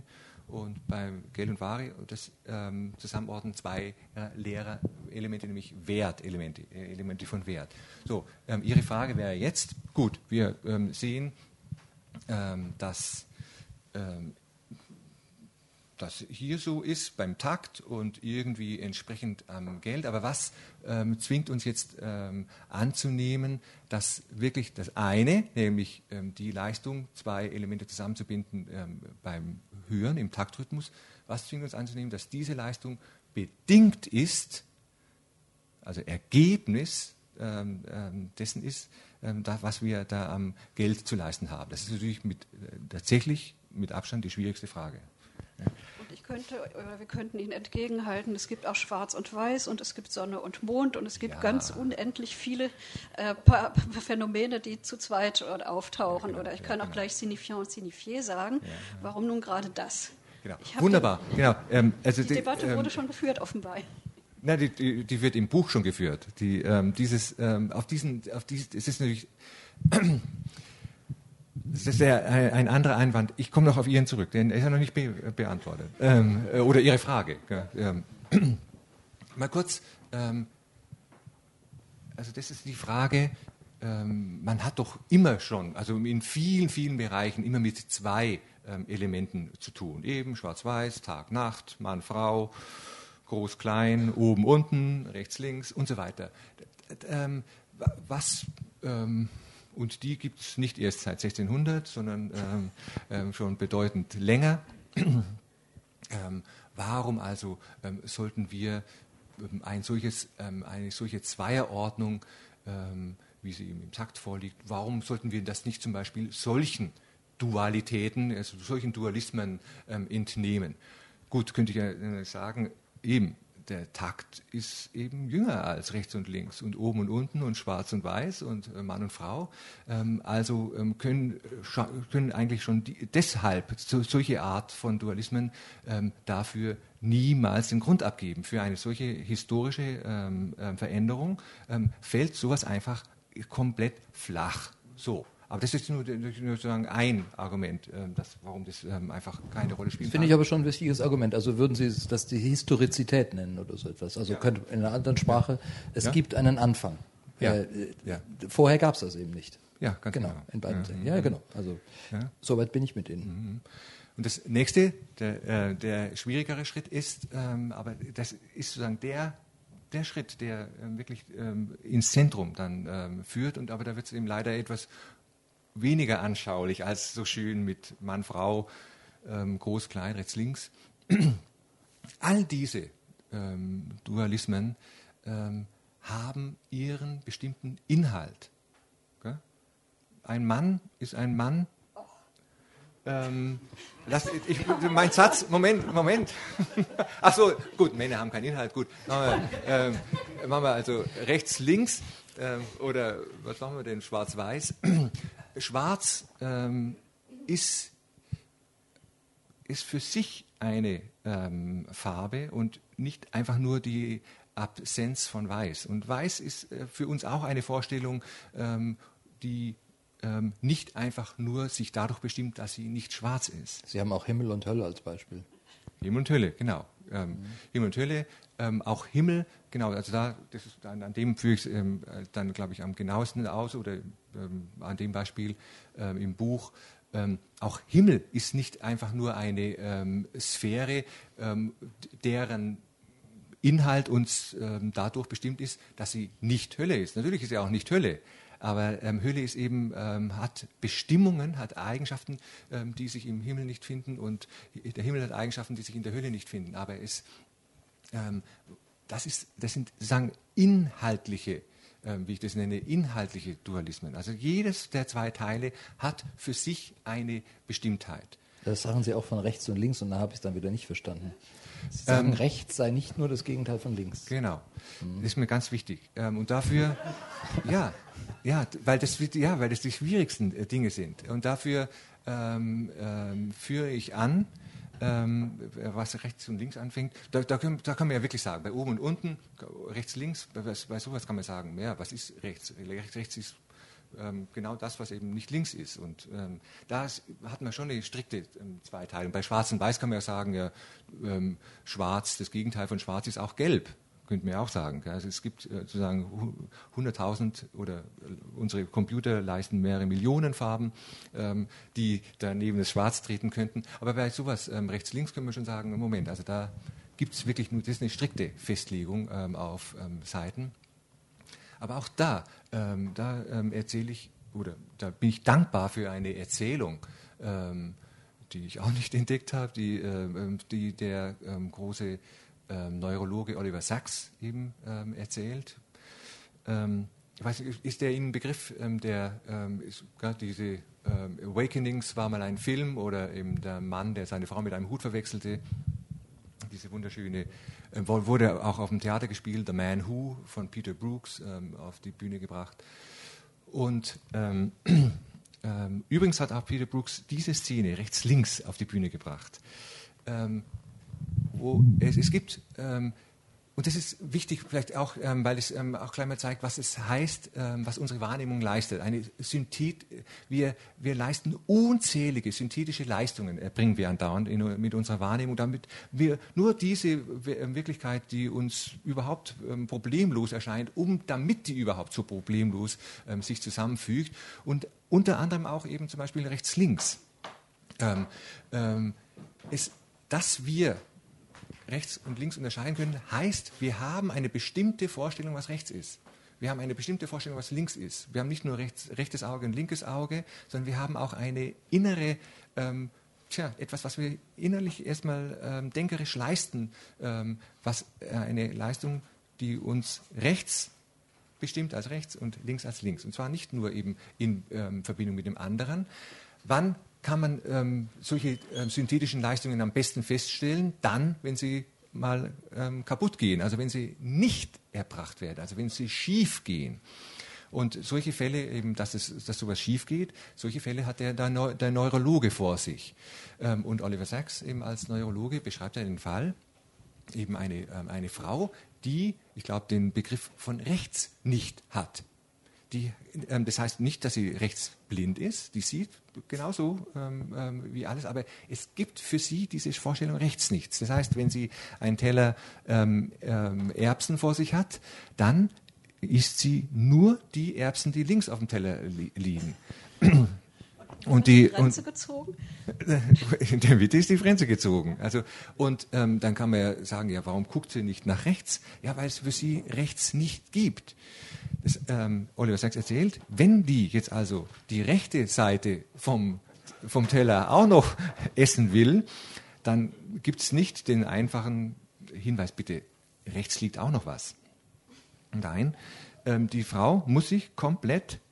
Speaker 3: und beim Geld und Ware das ähm, Zusammenordnen zwei äh, leere Elemente, nämlich Wertelemente, äh, Elemente von Wert. So, ähm, Ihre Frage wäre jetzt, gut, wir ähm, sehen, ähm, dass ähm, das hier so ist beim Takt und irgendwie entsprechend am Geld. Aber was ähm, zwingt uns jetzt ähm, anzunehmen, dass wirklich das eine, nämlich ähm, die Leistung, zwei Elemente zusammenzubinden ähm, beim Hören, im Taktrhythmus, was zwingt uns anzunehmen, dass diese Leistung bedingt ist, also Ergebnis ähm, ähm, dessen ist, ähm, da, was wir da am Geld zu leisten haben. Das ist natürlich mit, äh, tatsächlich mit Abstand die schwierigste Frage. Ja.
Speaker 4: Und ich könnte, oder wir könnten Ihnen entgegenhalten, es gibt auch Schwarz und Weiß und es gibt Sonne und Mond und es gibt
Speaker 3: Ja.
Speaker 4: ganz unendlich viele äh, pa- Phänomene, die zu zweit äh, auftauchen.
Speaker 3: Ja, genau,
Speaker 4: oder ich
Speaker 3: ja,
Speaker 4: kann auch
Speaker 3: genau.
Speaker 4: gleich signifiant und signifié sagen.
Speaker 3: Ja, ja.
Speaker 4: Warum nun gerade das?
Speaker 3: Genau.
Speaker 4: Ich hab
Speaker 3: Wunderbar. Genau. Ähm, also
Speaker 4: Die,
Speaker 3: die,
Speaker 4: die Debatte
Speaker 3: ähm,
Speaker 4: wurde schon geführt, offenbar.
Speaker 3: Na, die, die, die wird im Buch schon geführt. Die, ähm, dieses, ähm, auf diesen, auf dieses, es ist natürlich, das ist ja ein, ein anderer Einwand. Ich komme noch auf Ihren zurück, den ist ja noch nicht be beantwortet. Ähm, äh, oder Ihre Frage. Ja, ähm, mal kurz, ähm, also das ist die Frage, ähm, man hat doch immer schon, also in vielen, vielen Bereichen immer mit zwei ähm, Elementen zu tun. Eben Schwarz-Weiß, Tag, Nacht, Mann, Frau, Groß, Klein, oben, unten, rechts, links und so weiter. Ähm, was, ähm, und die gibt es nicht erst seit sechzehnhundert, sondern ähm, ähm, schon bedeutend länger. ähm, warum also ähm, sollten wir ähm, ein solches, ähm, eine solche Zweierordnung, ähm, wie sie im Takt vorliegt, warum sollten wir das nicht zum Beispiel solchen Dualitäten, also solchen Dualismen ähm, entnehmen? Gut, könnte ich ja äh, sagen, eben, der Takt ist eben jünger als rechts und links und oben und unten und schwarz und weiß und äh, Mann und Frau. Ähm, also ähm, können, können eigentlich schon die, deshalb so, solche Art von Dualismen ähm, dafür niemals den Grund abgeben. Für eine solche historische ähm, äh, Veränderung ähm, fällt sowas einfach komplett flach. So. Aber das ist nur, nur sozusagen ein Argument, ähm, das, warum das ähm, einfach keine Rolle spielt.
Speaker 2: Das finde ich aber schon ein wichtiges Argument. Also würden Sie das die Historizität nennen oder so etwas? Also
Speaker 3: Ja.
Speaker 2: könnte in einer anderen Sprache, es
Speaker 3: Ja.
Speaker 2: gibt einen Anfang.
Speaker 3: Ja.
Speaker 2: Äh,
Speaker 3: Ja.
Speaker 2: Vorher gab es das eben nicht.
Speaker 3: Ja, ganz
Speaker 2: genau.
Speaker 3: genau.
Speaker 2: In beiden
Speaker 3: Ja.
Speaker 2: Fällen. Ja, genau. Also
Speaker 3: Ja.
Speaker 2: soweit bin ich mit Ihnen.
Speaker 3: Und das nächste, der, äh, der schwierigere Schritt ist, ähm, aber das ist sozusagen der, der Schritt, der ähm, wirklich ähm, ins Zentrum dann ähm, führt. Und aber da wird es eben leider etwas weniger anschaulich als so schön mit Mann, Frau, ähm, groß, klein, rechts, links. All diese ähm, Dualismen ähm, haben ihren bestimmten Inhalt. Gell? Ein Mann ist ein Mann. Ähm, lass, ich, mein Satz, Moment, Moment. Ach so, gut, Männer haben keinen Inhalt, gut. Machen wir, ähm, machen wir also rechts, links ähm, oder was machen wir denn, schwarz-weiß. Schwarz ähm, ist, ist für sich eine ähm, Farbe und nicht einfach nur die Absenz von Weiß. Und Weiß ist äh, für uns auch eine Vorstellung, ähm, die ähm, nicht einfach nur sich dadurch bestimmt, dass sie nicht schwarz ist.
Speaker 2: Sie haben auch Himmel und Hölle als Beispiel.
Speaker 3: Himmel und Hölle, genau. Ähm, mhm. Himmel und Hölle, ähm, auch Himmel, genau, also da, das ist dann, an dem führe ich es ähm, dann, glaube ich, am genauesten aus oder ähm, an dem Beispiel ähm, im Buch. Ähm, auch Himmel ist nicht einfach nur eine ähm, Sphäre, ähm, deren Inhalt uns ähm, dadurch bestimmt ist, dass sie nicht Hölle ist. Natürlich ist sie auch nicht Hölle, aber ähm, Hölle ist eben, ähm, hat Bestimmungen, hat Eigenschaften, ähm, die sich im Himmel nicht finden und der Himmel hat Eigenschaften, die sich in der Hölle nicht finden. Aber es, ähm, das, ist, das sind sagen inhaltliche, ähm, wie ich das nenne, inhaltliche Dualismen. Also jedes der zwei Teile hat für sich eine Bestimmtheit.
Speaker 2: Das sagen Sie auch von rechts und links und da habe ich es dann wieder nicht verstanden. Sie sagen, ähm, rechts sei nicht nur das Gegenteil von links.
Speaker 3: Genau, das ist mir ganz wichtig. Ähm, und dafür, ja, ja, weil das, ja, weil das die schwierigsten äh, Dinge sind. Und dafür ähm, ähm, führe ich an, ähm, was rechts und links anfängt. Da, da, können, da kann man ja wirklich sagen, bei oben und unten, rechts, links, bei, bei sowas kann man sagen, ja, was ist rechts? Rechts, rechts ist ähm, genau das, was eben nicht links ist. Und ähm, da ist, hat man schon eine strikte ähm, Zweiteilung. Bei Schwarz und Weiß kann man ja sagen, ja, ähm, Schwarz, das Gegenteil von Schwarz ist auch Gelb. Könnte man ja auch sagen. Also es gibt äh, sozusagen hunderttausend oder äh, unsere Computer leisten mehrere Millionen Farben, ähm, die daneben das Schwarz treten könnten. Aber bei sowas ähm, rechts-links können wir schon sagen, Moment, also da gibt es wirklich nur, das ist eine strikte Festlegung ähm, auf ähm, Seiten. Aber auch da, ähm, da ähm, erzähle ich, oder da bin ich dankbar für eine Erzählung, ähm, die ich auch nicht entdeckt habe, die, äh, die der ähm, große Ähm, Neurologe Oliver Sacks eben ähm, erzählt. Ähm, ich weiß nicht, ist der Ihnen ein Begriff, ähm, der ähm, ist, ja, diese ähm, Awakenings war mal ein Film oder eben der Mann, der seine Frau mit einem Hut verwechselte. Diese wunderschöne, äh, wurde auch auf dem Theater gespielt, The Man Who von Peter Brooks ähm, auf die Bühne gebracht. Und ähm, ähm, übrigens hat auch Peter Brooks diese Szene rechts-links auf die Bühne gebracht. Ähm, Wo es, es gibt, ähm, und das ist wichtig vielleicht auch, ähm, weil es ähm, auch gleich mal zeigt, was es heißt, ähm, was unsere Wahrnehmung leistet. Eine Synthet, wir, wir leisten unzählige synthetische Leistungen, erbringen wir andauernd in, mit unserer Wahrnehmung, damit wir nur diese Wirklichkeit, die uns überhaupt ähm, problemlos erscheint, um, damit die überhaupt so problemlos ähm, sich zusammenfügt und unter anderem auch eben zum Beispiel rechts-links. Ähm, ähm, es, dass wir rechts und links unterscheiden können, heißt, wir haben eine bestimmte Vorstellung, was rechts ist. Wir haben eine bestimmte Vorstellung, was links ist. Wir haben nicht nur rechts, rechtes Auge und linkes Auge, sondern wir haben auch eine innere, ähm, tja, etwas, was wir innerlich erstmal ähm, denkerisch leisten, ähm, was äh, eine Leistung, die uns rechts bestimmt als rechts und links als links. Und zwar nicht nur eben in ähm, Verbindung mit dem anderen. Wann kann man ähm, solche ähm, synthetischen Leistungen am besten feststellen? Dann, wenn sie mal ähm, kaputt gehen, also wenn sie nicht erbracht werden, also wenn sie schief gehen. Und solche Fälle, eben, dass, es, dass sowas schief geht, solche Fälle hat der, der, Neu- der Neurologe vor sich. Ähm, und Oliver Sacks eben als Neurologe beschreibt er den Fall, eben eine, ähm, eine Frau, die, ich glaube, den Begriff von rechts nicht hat. Die, ähm, das heißt nicht, dass sie rechtsblind ist, die sieht genauso ähm, ähm, wie alles, aber es gibt für sie diese Vorstellung rechts nichts. Das heißt, wenn sie einen Teller ähm, ähm, Erbsen vor sich hat, dann isst sie nur die Erbsen, die links auf dem Teller li- liegen. Und die,
Speaker 4: die Grenze und, gezogen?
Speaker 3: In der Mitte ist die Grenze gezogen. Also, und ähm, dann kann man ja sagen, ja, warum guckt sie nicht nach rechts? Ja, weil es für sie rechts nicht gibt. Das, ähm, Oliver Sacks erzählt, wenn die jetzt also die rechte Seite vom, vom Teller auch noch essen will, dann gibt es nicht den einfachen Hinweis, bitte, rechts liegt auch noch was. Nein, ähm, die Frau muss sich komplett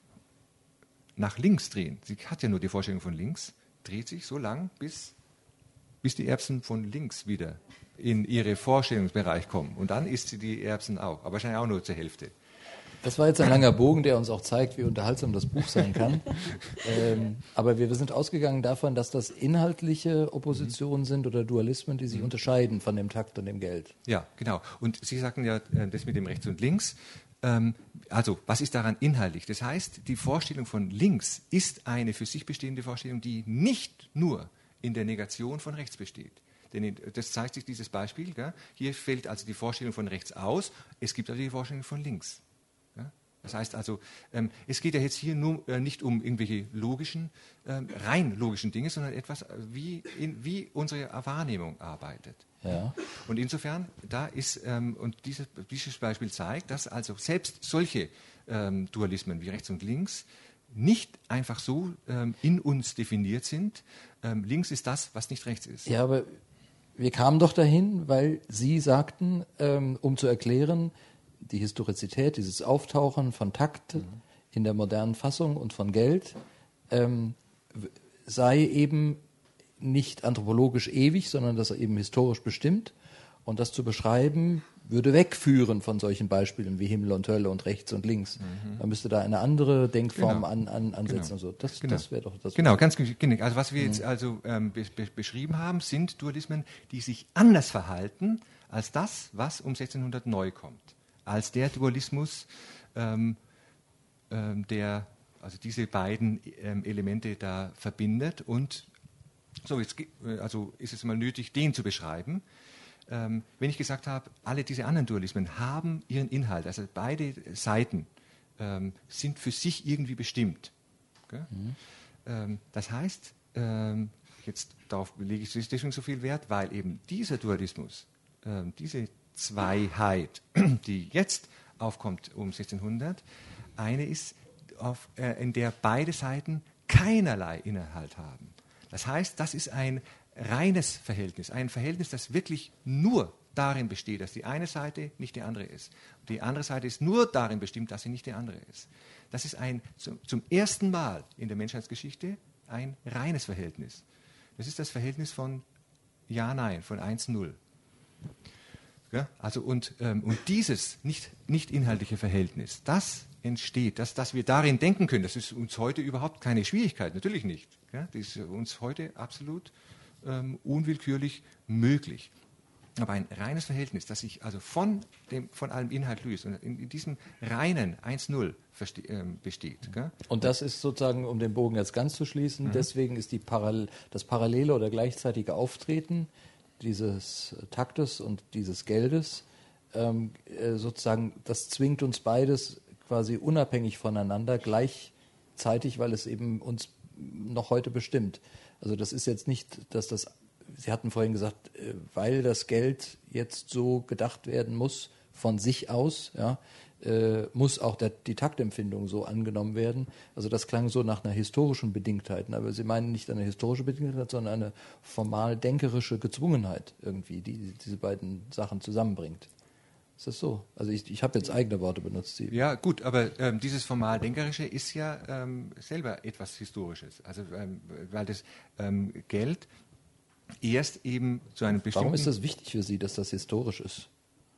Speaker 3: nach links drehen. Sie hat ja nur die Vorstellung von links, dreht sich so lang, bis, bis die Erbsen von links wieder in ihre Vorstellungsbereich kommen. Und dann isst sie die Erbsen auch, aber wahrscheinlich auch nur zur Hälfte.
Speaker 2: Das war jetzt ein langer Bogen, der uns auch zeigt, wie unterhaltsam das Buch sein kann. ähm, aber wir, wir sind ausgegangen davon, dass das inhaltliche Oppositionen sind oder Dualismen, die sich unterscheiden von dem Takt und dem Geld.
Speaker 3: Ja, genau. Und Sie sagten ja das mit dem Rechts und Links. Ähm, also, was ist daran inhaltlich? Das heißt, die Vorstellung von links ist eine für sich bestehende Vorstellung, die nicht nur in der Negation von rechts besteht. Denn das zeigt sich dieses Beispiel. Gell? Hier fällt also die Vorstellung von rechts aus, es gibt also die Vorstellung von links. Ja? Das heißt also, ähm, es geht ja jetzt hier nur äh, nicht um irgendwelche logischen, ähm, rein logischen Dinge, sondern etwas, wie, in, wie unsere Wahrnehmung arbeitet.
Speaker 2: Ja.
Speaker 3: Und insofern, da ist, ähm, und dieses, dieses Beispiel zeigt, dass also selbst solche ähm, Dualismen wie rechts und links nicht einfach so ähm, in uns definiert sind. Ähm, links ist das, was nicht rechts ist.
Speaker 2: Ja, aber wir kamen doch dahin, weil Sie sagten, ähm, um zu erklären, die Historizität, dieses Auftauchen von Takt mhm. in der modernen Fassung und von Geld ähm, sei eben nicht anthropologisch ewig, sondern dass er eben historisch bestimmt. Und das zu beschreiben, würde wegführen von solchen Beispielen wie Himmel und Hölle und rechts und links. Mhm. Man müsste da eine andere Denkform
Speaker 3: genau.
Speaker 2: an, an, ansetzen.
Speaker 3: Genau.
Speaker 2: Und so. Das,
Speaker 3: genau.
Speaker 2: das wäre doch das.
Speaker 3: Genau, ganz genau. Also was wir jetzt also ähm, be- be- beschrieben haben, sind Dualismen, die sich anders verhalten als das, was um sechzehnhundert neu kommt. Als der Dualismus, ähm, ähm, der also diese beiden ähm, Elemente da verbindet. Und so, jetzt also ist es mal nötig, den zu beschreiben. Ähm, wenn ich gesagt habe, alle diese anderen Dualismen haben ihren Inhalt, also beide Seiten ähm, sind für sich irgendwie bestimmt. Okay? Mhm. Ähm, das heißt, ähm, jetzt darauf lege ich deswegen so viel Wert, weil eben dieser Dualismus, ähm, diese Zweiheit, die jetzt aufkommt um sechzehnhundert, eine ist, auf, äh, in der beide Seiten keinerlei Inhalt haben. Das heißt, das ist ein reines Verhältnis, ein Verhältnis, das wirklich nur darin besteht, dass die eine Seite nicht die andere ist. Die andere Seite ist nur darin bestimmt, dass sie nicht die andere ist. Das ist ein, zum, zum ersten Mal in der Menschheitsgeschichte ein reines Verhältnis. Das ist das Verhältnis von Ja, Nein, von eins, null. Ja, also und, ähm, und dieses nicht, nicht inhaltliche Verhältnis, das entsteht, dass, dass wir darin denken können, das ist uns heute überhaupt keine Schwierigkeit, natürlich nicht. Ja, das ist uns heute absolut ähm, unwillkürlich möglich. Aber ein reines Verhältnis, das sich also von, dem, von allem Inhalt löst und in, in diesem reinen eins null ähm, besteht. Gell?
Speaker 2: Und das ist sozusagen, um den Bogen jetzt ganz zu schließen, mhm. deswegen ist die Parallel, das parallele oder gleichzeitige Auftreten dieses Taktes und dieses Geldes ähm, sozusagen, das zwingt uns beides quasi unabhängig voneinander gleichzeitig, weil es eben uns noch heute bestimmt. Also das ist jetzt nicht, dass das, Sie hatten vorhin gesagt, weil das Geld jetzt so gedacht werden muss von sich aus, ja, äh, muss auch der, die Taktempfindung so angenommen werden. Also das klang so nach einer historischen Bedingtheit. Aber Sie meinen nicht eine historische Bedingtheit, sondern eine formal denkerische Gezwungenheit irgendwie, die diese beiden Sachen zusammenbringt. Ist das so? Also ich, ich habe jetzt eigene Worte benutzt. Sie
Speaker 3: ja, gut, aber ähm, dieses formal-denkerische ist ja ähm, selber etwas Historisches. Also ähm, weil das ähm, Geld erst eben zu einem bestimmten...
Speaker 2: Warum ist das wichtig für Sie, dass das historisch ist?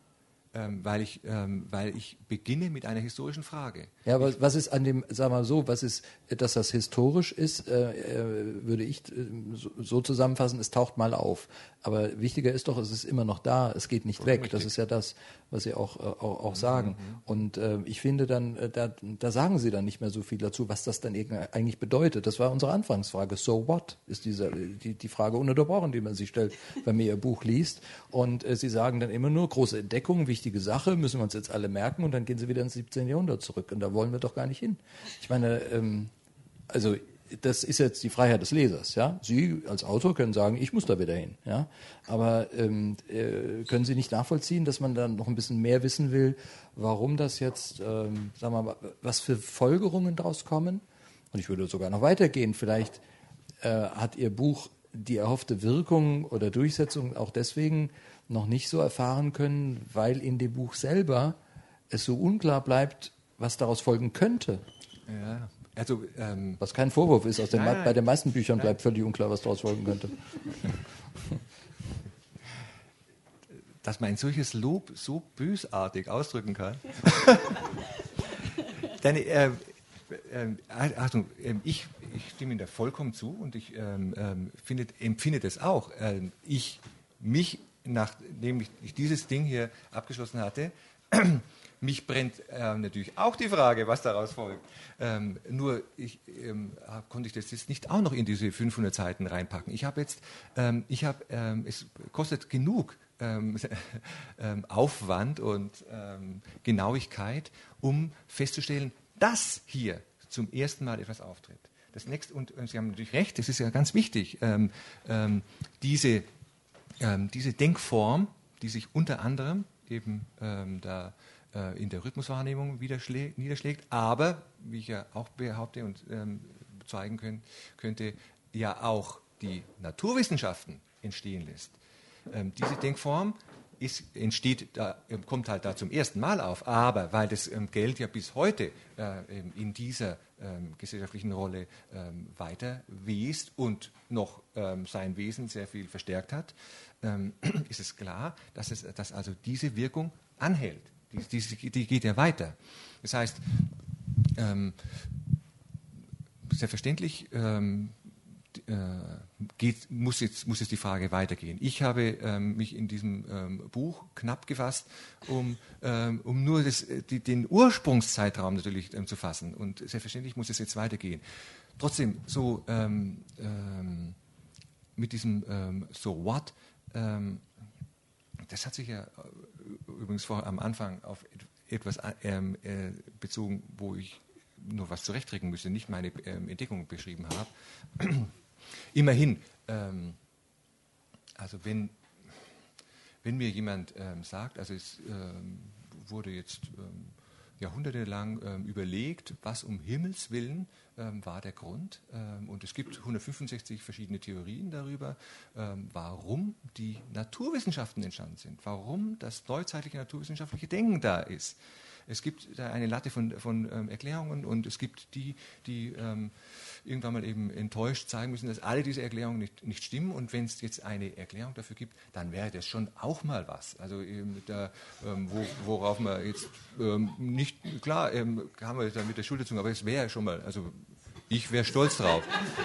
Speaker 3: Ähm, weil, ich, ähm, weil ich beginne mit einer historischen Frage.
Speaker 2: Ja, aber ich, was ist an dem, sagen wir mal so, was ist, dass das historisch ist, äh, äh, würde ich äh, so, so zusammenfassen, es taucht mal auf. Aber wichtiger ist doch, es ist immer noch da, es geht nicht weg. Richtig. Das ist ja das, was Sie auch, äh, auch, auch sagen. Mhm. Und äh, ich finde dann, äh, da, da sagen Sie dann nicht mehr so viel dazu, was das dann eigentlich bedeutet. Das war unsere Anfangsfrage. So what? Ist diese, die, die Frage ununterbrochen, die man sich stellt, wenn man Ihr Buch liest. Und äh, Sie sagen dann immer nur, große Entdeckung, wichtige Sache, müssen wir uns jetzt alle merken, und dann gehen Sie wieder ins siebzehnten Jahrhundert zurück. Und da wollen wir doch gar nicht hin. Ich meine, ähm, also das ist jetzt die Freiheit des Lesers. Ja? Sie als Autor können sagen, ich muss da wieder hin. Ja? Aber ähm, äh, können Sie nicht nachvollziehen, dass man dann noch ein bisschen mehr wissen will, warum das jetzt, ähm, sagen wir mal, was für Folgerungen daraus kommen? Und ich würde sogar noch weitergehen. Vielleicht äh, hat Ihr Buch die erhoffte Wirkung oder Durchsetzung auch deswegen noch nicht so erfahren können, weil in dem Buch selber es so unklar bleibt, was daraus folgen könnte.
Speaker 3: Ja. Also, ähm,
Speaker 2: was kein Vorwurf ist, aus den
Speaker 3: nein,
Speaker 2: bei den meisten Büchern
Speaker 3: nein.
Speaker 2: bleibt völlig unklar, was daraus folgen könnte.
Speaker 3: Dass man ein solches Lob so bösartig ausdrücken kann. Denn, äh, äh, Achtung, äh, ich, ich stimme Ihnen da vollkommen zu und ich ähm, ähm, finde, empfinde das auch. Ähm, ich, mich, nachdem ich dieses Ding hier abgeschlossen hatte, mich brennt äh, natürlich auch die Frage, was daraus folgt. Ähm, nur ich, ähm, konnte ich das jetzt nicht auch noch in diese fünfhundert Seiten reinpacken. Ich habe jetzt, ähm, ich habe, ähm, es kostet genug ähm, ähm, Aufwand und ähm, Genauigkeit, um festzustellen, dass hier zum ersten Mal etwas auftritt. Das nächste, und, und Sie haben natürlich recht, das ist ja ganz wichtig, ähm, ähm, diese, ähm, diese Denkform, die sich unter anderem eben ähm, da in der Rhythmuswahrnehmung niederschlägt, aber, wie ich ja auch behaupte und ähm, zeigen können, könnte, ja auch die Naturwissenschaften entstehen lässt. Ähm, diese Denkform ist, entsteht, da, kommt halt da zum ersten Mal auf, aber weil das ähm, Geld ja bis heute äh, in dieser ähm, gesellschaftlichen Rolle ähm, weiter west und noch ähm, sein Wesen sehr viel verstärkt hat, ähm, ist es klar, dass, es, dass also diese Wirkung anhält. Die, die, die geht ja weiter. Das heißt, ähm, selbstverständlich, ähm, äh, geht, muss, jetzt, muss jetzt die Frage weitergehen. Ich habe ähm, mich in diesem ähm, Buch knapp gefasst, um, ähm, um nur das, die, den Ursprungszeitraum natürlich ähm, zu fassen. Und selbstverständlich muss es jetzt weitergehen. Trotzdem, so ähm, ähm, mit diesem ähm, So What, ähm, das hat sich ja übrigens vorher am Anfang auf etwas ähm, äh, bezogen, wo ich nur was zurechtrücken müsste, nicht meine ähm, Entdeckung beschrieben habe. Immerhin, ähm, also wenn, wenn mir jemand ähm, sagt, also es ähm, wurde jetzt ähm, jahrhundertelang ähm, überlegt, was um Himmels Willen ähm, war der Grund, ähm, und es gibt hundertfünfundsechzig verschiedene Theorien darüber, ähm, warum die Naturwissenschaften entstanden sind, warum das neuzeitliche naturwissenschaftliche Denken da ist. Es gibt da eine Latte von, von ähm, Erklärungen, und es gibt die, die ähm, irgendwann mal eben enttäuscht zeigen müssen, dass alle diese Erklärungen nicht, nicht stimmen. Und wenn es jetzt eine Erklärung dafür gibt, dann wäre das schon auch mal was. Also ähm, da, ähm, wo, worauf man jetzt ähm, nicht, klar, ähm, haben wir da mit der Schulter gezogen, aber es wäre schon mal, also ich wäre stolz drauf.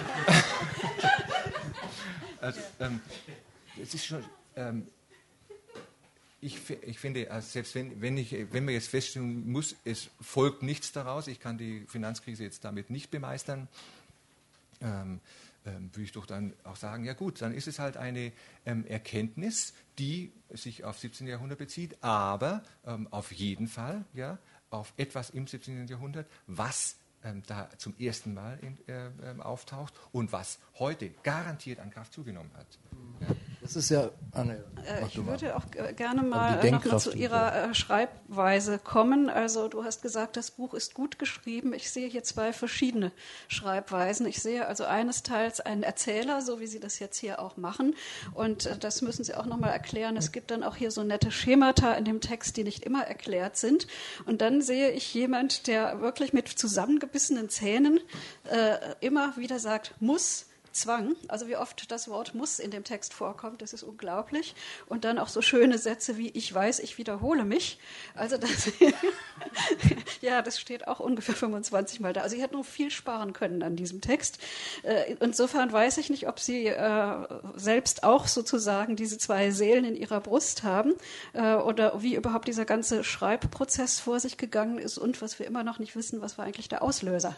Speaker 3: also, ähm, es ist schon... Ähm, Ich, ich finde, also selbst wenn, wenn, ich, wenn man jetzt feststellen muss, es folgt nichts daraus, ich kann die Finanzkrise jetzt damit nicht bemeistern, ähm, ähm, würde ich doch dann auch sagen, ja gut, dann ist es halt eine ähm, Erkenntnis, die sich auf siebzehnten Jahrhundert bezieht, aber ähm, auf jeden Fall ja, auf etwas im siebzehnten Jahrhundert, was ähm, da zum ersten Mal in, äh, ähm, auftaucht und was heute garantiert an Kraft zugenommen hat. Ja.
Speaker 2: Das ist ja. Ah, nee,
Speaker 4: äh, ich würde auch gerne mal
Speaker 2: äh,
Speaker 4: noch mal zu Ihrer äh, Schreibweise kommen. Also du hast gesagt, das Buch ist gut geschrieben. Ich sehe hier zwei verschiedene Schreibweisen. Ich sehe also eines Teils einen Erzähler, so wie Sie das jetzt hier auch machen. Und äh, das müssen Sie auch noch mal erklären. Es gibt dann auch hier so nette Schemata in dem Text, die nicht immer erklärt sind. Und dann sehe ich jemand, der wirklich mit zusammengebissenen Zähnen äh, immer wieder sagt, muss, Zwang, also wie oft das Wort muss in dem Text vorkommt, das ist unglaublich. Und dann auch so schöne Sätze wie ich weiß, ich wiederhole mich. Also das, ja, das steht auch ungefähr fünfundzwanzig Mal da. Also ich hätte noch viel sparen können an diesem Text. Insofern weiß ich nicht, ob Sie äh, selbst auch sozusagen diese zwei Seelen in Ihrer Brust haben äh, oder wie überhaupt dieser ganze Schreibprozess vor sich gegangen ist und was wir immer noch nicht wissen, was war eigentlich der Auslöser.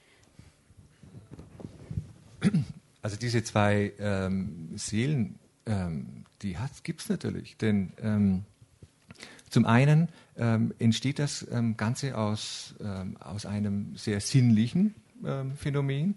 Speaker 3: Also diese zwei ähm, Seelen, ähm, die gibt es natürlich. Denn ähm, zum einen ähm, entsteht das ähm, Ganze aus, ähm, aus einem sehr sinnlichen ähm, Phänomen.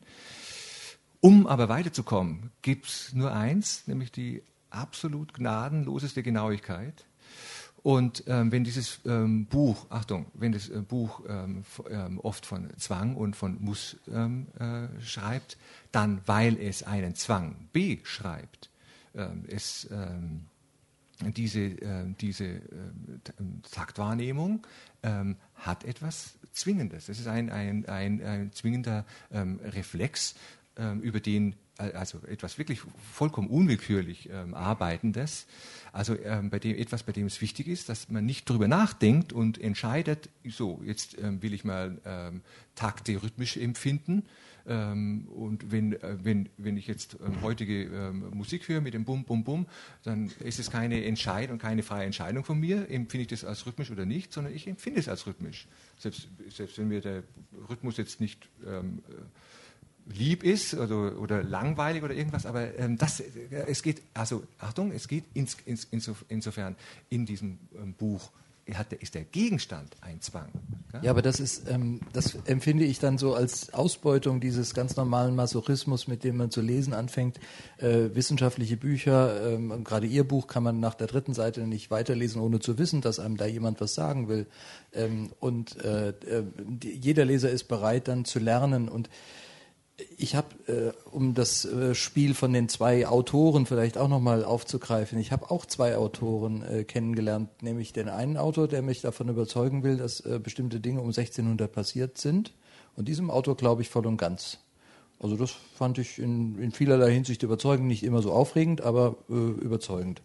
Speaker 3: Um aber weiterzukommen, gibt es nur eins, nämlich die absolut gnadenloseste Genauigkeit. Und ähm, wenn dieses ähm, Buch, Achtung, wenn das äh, Buch ähm, f- ähm, oft von Zwang und von Muss ähm, äh, schreibt, dann, weil es einen Zwang beschreibt, ähm, es ähm, diese, äh, diese äh, Taktwahrnehmung ähm, hat etwas Zwingendes. Es ist ein, ein, ein, ein zwingender ähm, Reflex, ähm, über den also etwas wirklich vollkommen unwillkürlich ähm, Arbeitendes, also ähm, bei dem, etwas, bei dem es wichtig ist, dass man nicht drüber nachdenkt und entscheidet, so, jetzt ähm, will ich mal ähm, Takte rhythmisch empfinden, ähm, und wenn, äh, wenn, wenn ich jetzt ähm, heutige ähm, Musik höre mit dem Bum, Bum, Bum, dann ist es keine Entscheidung, keine freie Entscheidung von mir, empfinde ich das als rhythmisch oder nicht, sondern ich empfinde es als rhythmisch. Selbst, selbst wenn mir der Rhythmus jetzt nicht ähm, lieb ist oder, oder langweilig oder irgendwas, aber ähm, das, äh, es geht, also Achtung, es geht ins, ins, insof, insofern in diesem ähm, Buch hat, ist der Gegenstand ein Zwang. Ja,
Speaker 2: ja aber das ist, ähm, das empfinde ich dann so als Ausbeutung dieses ganz normalen Masochismus, mit dem man zu lesen anfängt. Äh, wissenschaftliche Bücher, ähm, gerade Ihr Buch kann man nach der dritten Seite nicht weiterlesen, ohne zu wissen, dass einem da jemand was sagen will. Ähm, und äh, äh, die, jeder Leser ist bereit, dann zu lernen. Und ich habe, äh, um das äh, Spiel von den zwei Autoren vielleicht auch nochmal aufzugreifen, ich habe auch zwei Autoren äh, kennengelernt, nämlich den einen Autor, der mich davon überzeugen will, dass äh, bestimmte Dinge um sechzehnhundert passiert sind, und diesem Autor glaube ich voll und ganz. Also das fand ich in, in vielerlei Hinsicht überzeugend, nicht immer so aufregend, aber äh, überzeugend.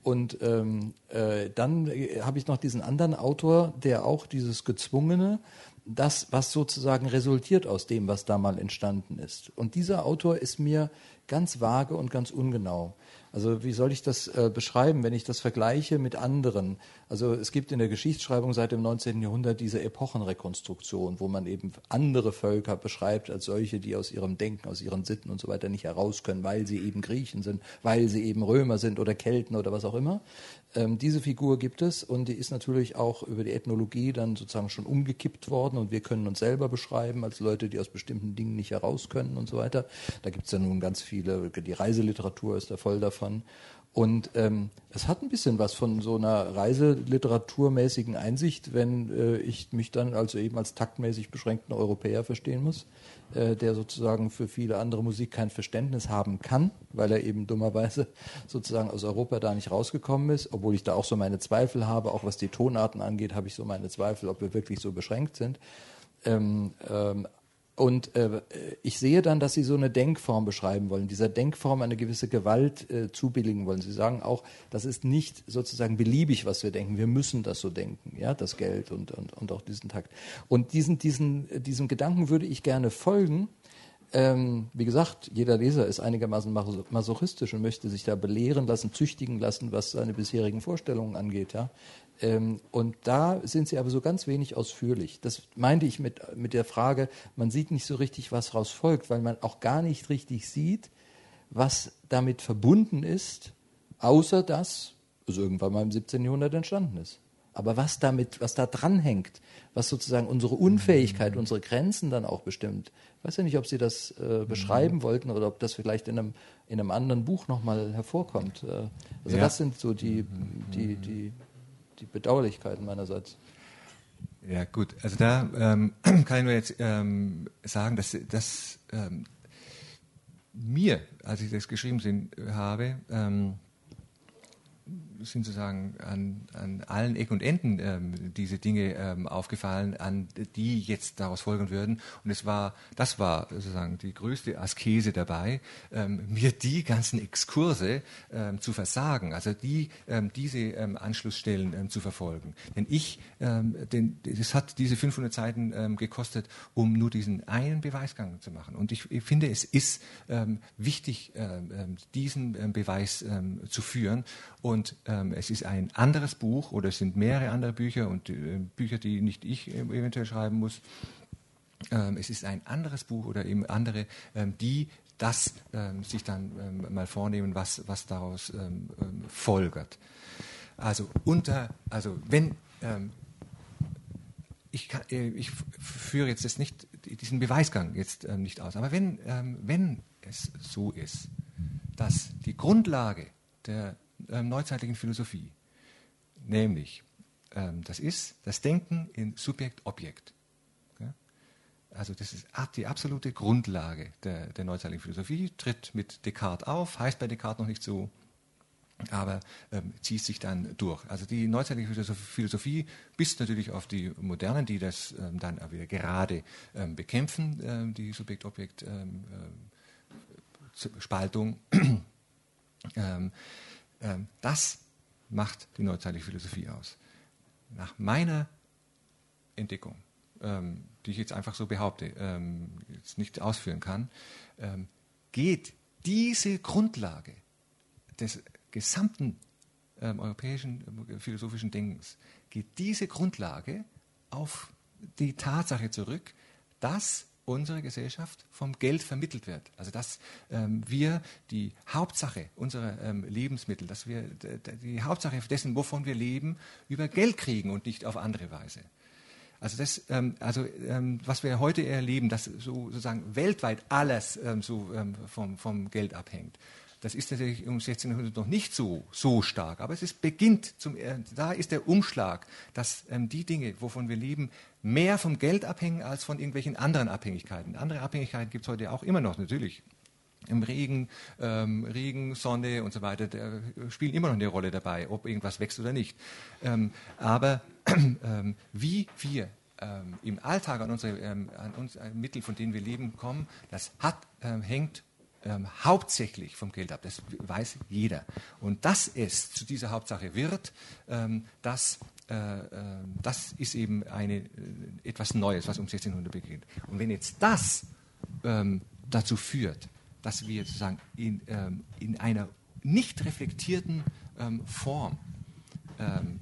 Speaker 2: Und ähm, äh, dann äh, habe ich noch diesen anderen Autor, der auch dieses Gezwungene, das, was sozusagen resultiert aus dem, was da mal entstanden ist. Und dieser Autor ist mir ganz vage und ganz ungenau. Also wie soll ich das äh, beschreiben, wenn ich das vergleiche mit anderen? Also es gibt in der Geschichtsschreibung seit dem neunzehnten Jahrhundert diese Epochenrekonstruktion, wo man eben andere Völker beschreibt als solche, die aus ihrem Denken, aus ihren Sitten und so weiter nicht heraus können, weil sie eben Griechen sind, weil sie eben Römer sind oder Kelten oder was auch immer. Ähm, diese Figur gibt es und die ist natürlich auch über die Ethnologie dann sozusagen schon umgekippt worden und wir können uns selber beschreiben als Leute, die aus bestimmten Dingen nicht heraus können und so weiter. Da gibt es ja nun ganz viele, die Reiseliteratur ist da voll davon. Und ähm, es hat ein bisschen was von so einer reiseliteraturmäßigen Einsicht, wenn äh, ich mich dann also eben als taktmäßig beschränkten Europäer verstehen muss, äh, der sozusagen für viele andere Musik kein Verständnis haben kann, weil er eben dummerweise sozusagen aus Europa da nicht rausgekommen ist, obwohl ich da auch so meine Zweifel habe, auch was die Tonarten angeht, habe ich so meine Zweifel, ob wir wirklich so beschränkt sind. Ähm, ähm, Und äh, ich sehe dann, dass Sie so eine Denkform beschreiben wollen, dieser Denkform eine gewisse Gewalt äh, zubilligen wollen. Sie sagen auch, das ist nicht sozusagen beliebig, was wir denken. Wir müssen das so denken, ja, das Geld und, und, und auch diesen Takt. Und diesen, diesen, diesem Gedanken würde ich gerne folgen. Ähm, wie gesagt, jeder Leser ist einigermaßen masochistisch und möchte sich da belehren lassen, züchtigen lassen, was seine bisherigen Vorstellungen angeht, ja. Ähm, und da sind sie aber so ganz wenig ausführlich. Das meinte ich mit, mit der Frage, man sieht nicht so richtig, was raus folgt, weil man auch gar nicht richtig sieht, was damit verbunden ist, außer dass es irgendwann mal im siebzehnten Jahrhundert entstanden ist. Aber was damit, was da dranhängt, was sozusagen unsere Unfähigkeit, mhm. unsere Grenzen dann auch bestimmt. Ich weiß ja nicht, ob Sie das äh, beschreiben mhm. wollten oder ob das vielleicht in einem, in einem anderen Buch nochmal hervorkommt. Äh, also ja. das sind so die, die, die die Bedauerlichkeiten meinerseits.
Speaker 3: Ja gut, also da ähm, kann ich nur jetzt ähm, sagen, dass, dass ähm, mir, als ich das geschrieben sind, habe, ähm, sind sozusagen an, an allen Ecken und Enden ähm, diese Dinge ähm, aufgefallen, an die jetzt daraus folgen würden. Und es war, das war sozusagen die größte Askese dabei, ähm, mir die ganzen Exkurse ähm, zu versagen, also die ähm, diese ähm, Anschlussstellen ähm, zu verfolgen. Denn ich, ähm, denn das hat diese fünfhundert Seiten ähm, gekostet, um nur diesen einen Beweisgang zu machen. Und ich, ich finde, es ist ähm, wichtig, ähm, diesen ähm, Beweis ähm, zu führen. Und ähm, es ist ein anderes Buch oder es sind mehrere andere Bücher und äh, Bücher, die nicht ich äh, eventuell schreiben muss. Ähm, es ist ein anderes Buch oder eben andere, ähm, die das ähm, sich dann ähm, mal vornehmen, was, was daraus ähm, ähm, folgert. Also unter, also wenn ähm, ich, kann, äh, ich führe jetzt das nicht, diesen Beweisgang jetzt ähm, nicht aus, aber wenn, ähm, wenn es so ist, dass die Grundlage der ähm, neuzeitlichen Philosophie, nämlich ähm, das ist das Denken in Subjekt-Objekt. Ja? Also das ist die absolute Grundlage der, der neuzeitlichen Philosophie, tritt mit Descartes auf, heißt bei Descartes noch nicht so, aber ähm, zieht sich dann durch. Also die neuzeitliche Philosophie, bis natürlich auf die Modernen, die das ähm, dann auch wieder gerade ähm, bekämpfen, ähm, die Subjekt-Objekt-Spaltung, ähm, ähm, ähm, das macht die neuzeitliche Philosophie aus. Nach meiner Entdeckung, ähm, die ich jetzt einfach so behaupte, ähm, jetzt nicht ausführen kann, ähm, geht diese Grundlage des gesamten ähm, europäischen äh, philosophischen Denkens, geht diese Grundlage auf die Tatsache zurück, dass unsere Gesellschaft vom Geld vermittelt wird. Also dass ähm, wir die Hauptsache unserer ähm, Lebensmittel, dass wir d- d- die Hauptsache dessen, wovon wir leben, über Geld kriegen und nicht auf andere Weise. Also das, ähm, also ähm, was wir heute erleben, dass so sozusagen weltweit alles ähm, so ähm, vom, vom Geld abhängt. Das ist natürlich um sechzehnhundert noch nicht so, so stark, aber es ist, beginnt, zum, äh, da ist der Umschlag, dass ähm, die Dinge, wovon wir leben, mehr vom Geld abhängen als von irgendwelchen anderen Abhängigkeiten. Andere Abhängigkeiten gibt es heute auch immer noch, natürlich. Im Regen, ähm, Regen, Sonne und so weiter, der, spielen immer noch eine Rolle dabei, ob irgendwas wächst oder nicht. Ähm, aber ähm, wie wir ähm, im Alltag an unsere ähm, an uns, an Mittel, von denen wir leben, kommen, das hat, ähm, hängt ähm, hauptsächlich vom Geld ab. Das weiß jeder. Und dass es zu dieser Hauptsache wird, ähm, das, äh, äh, das ist eben eine, äh, etwas Neues, was um sechzehnhundert beginnt. Und wenn jetzt das ähm, dazu führt, dass wir sozusagen in, ähm, in einer nicht reflektierten ähm, Form ähm,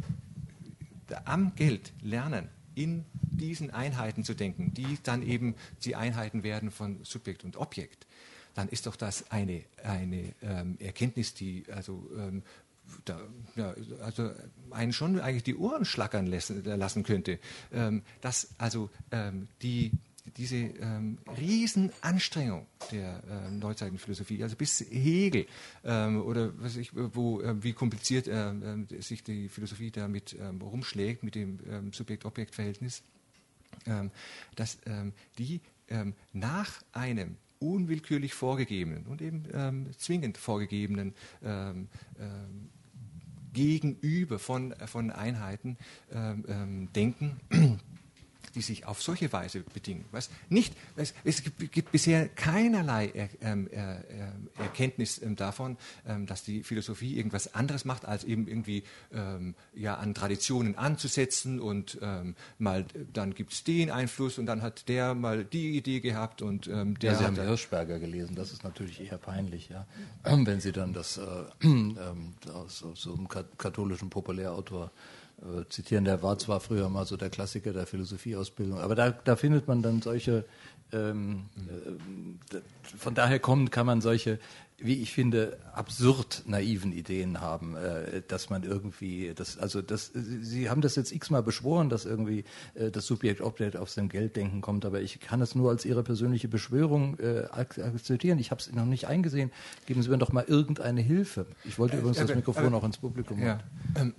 Speaker 3: am Geld lernen, in diesen Einheiten zu denken, die dann eben die Einheiten werden von Subjekt und Objekt, dann ist doch das eine, eine ähm, Erkenntnis, die also, ähm, da, ja, also einen schon eigentlich die Ohren schlackern lassen, lassen könnte, ähm, dass also ähm, die diese ähm, Riesenanstrengung der ähm, neuzeitlichen Philosophie, also bis Hegel ähm, oder was ich, wo, äh, wie kompliziert äh, äh, sich die Philosophie damit ähm, rumschlägt mit dem ähm, Subjekt-Objekt-Verhältnis, ähm, dass ähm, die ähm, nach einem unwillkürlich vorgegebenen und eben ähm, zwingend vorgegebenen ähm, ähm, Gegenüber von, von Einheiten ähm, ähm, denken, die sich auf solche Weise bedingen. Was nicht, es, es gibt, gibt bisher keinerlei er, ähm, er, Erkenntnis ähm, davon, ähm, dass die Philosophie irgendwas anderes macht, als eben irgendwie ähm, ja, an Traditionen anzusetzen und ähm, mal dann gibt es den Einfluss und dann hat der mal die Idee gehabt und ähm, der
Speaker 2: ja, Sie
Speaker 3: hat
Speaker 2: haben Hirschberger gelesen, das ist natürlich eher peinlich, ja. Wenn Sie dann das äh, ähm, aus, aus so einem katholischen Populärautor Äh, zitieren, der war zwar früher mal so der Klassiker der Philosophieausbildung, aber da, da findet man dann solche, ähm, äh, von daher kommend kann man solche, wie ich finde, absurd naiven Ideen haben, äh, dass man irgendwie, das, also das, Sie haben das jetzt x-mal beschworen, dass irgendwie äh, das Subjekt-Objekt aus dem Gelddenken kommt, aber ich kann es nur als Ihre persönliche Beschwörung äh, akzeptieren. Ich habe es noch nicht eingesehen. Geben Sie mir doch mal irgendeine Hilfe. Ich wollte übrigens das Mikrofon äh, äh, auch ins Publikum
Speaker 3: ja. ähm,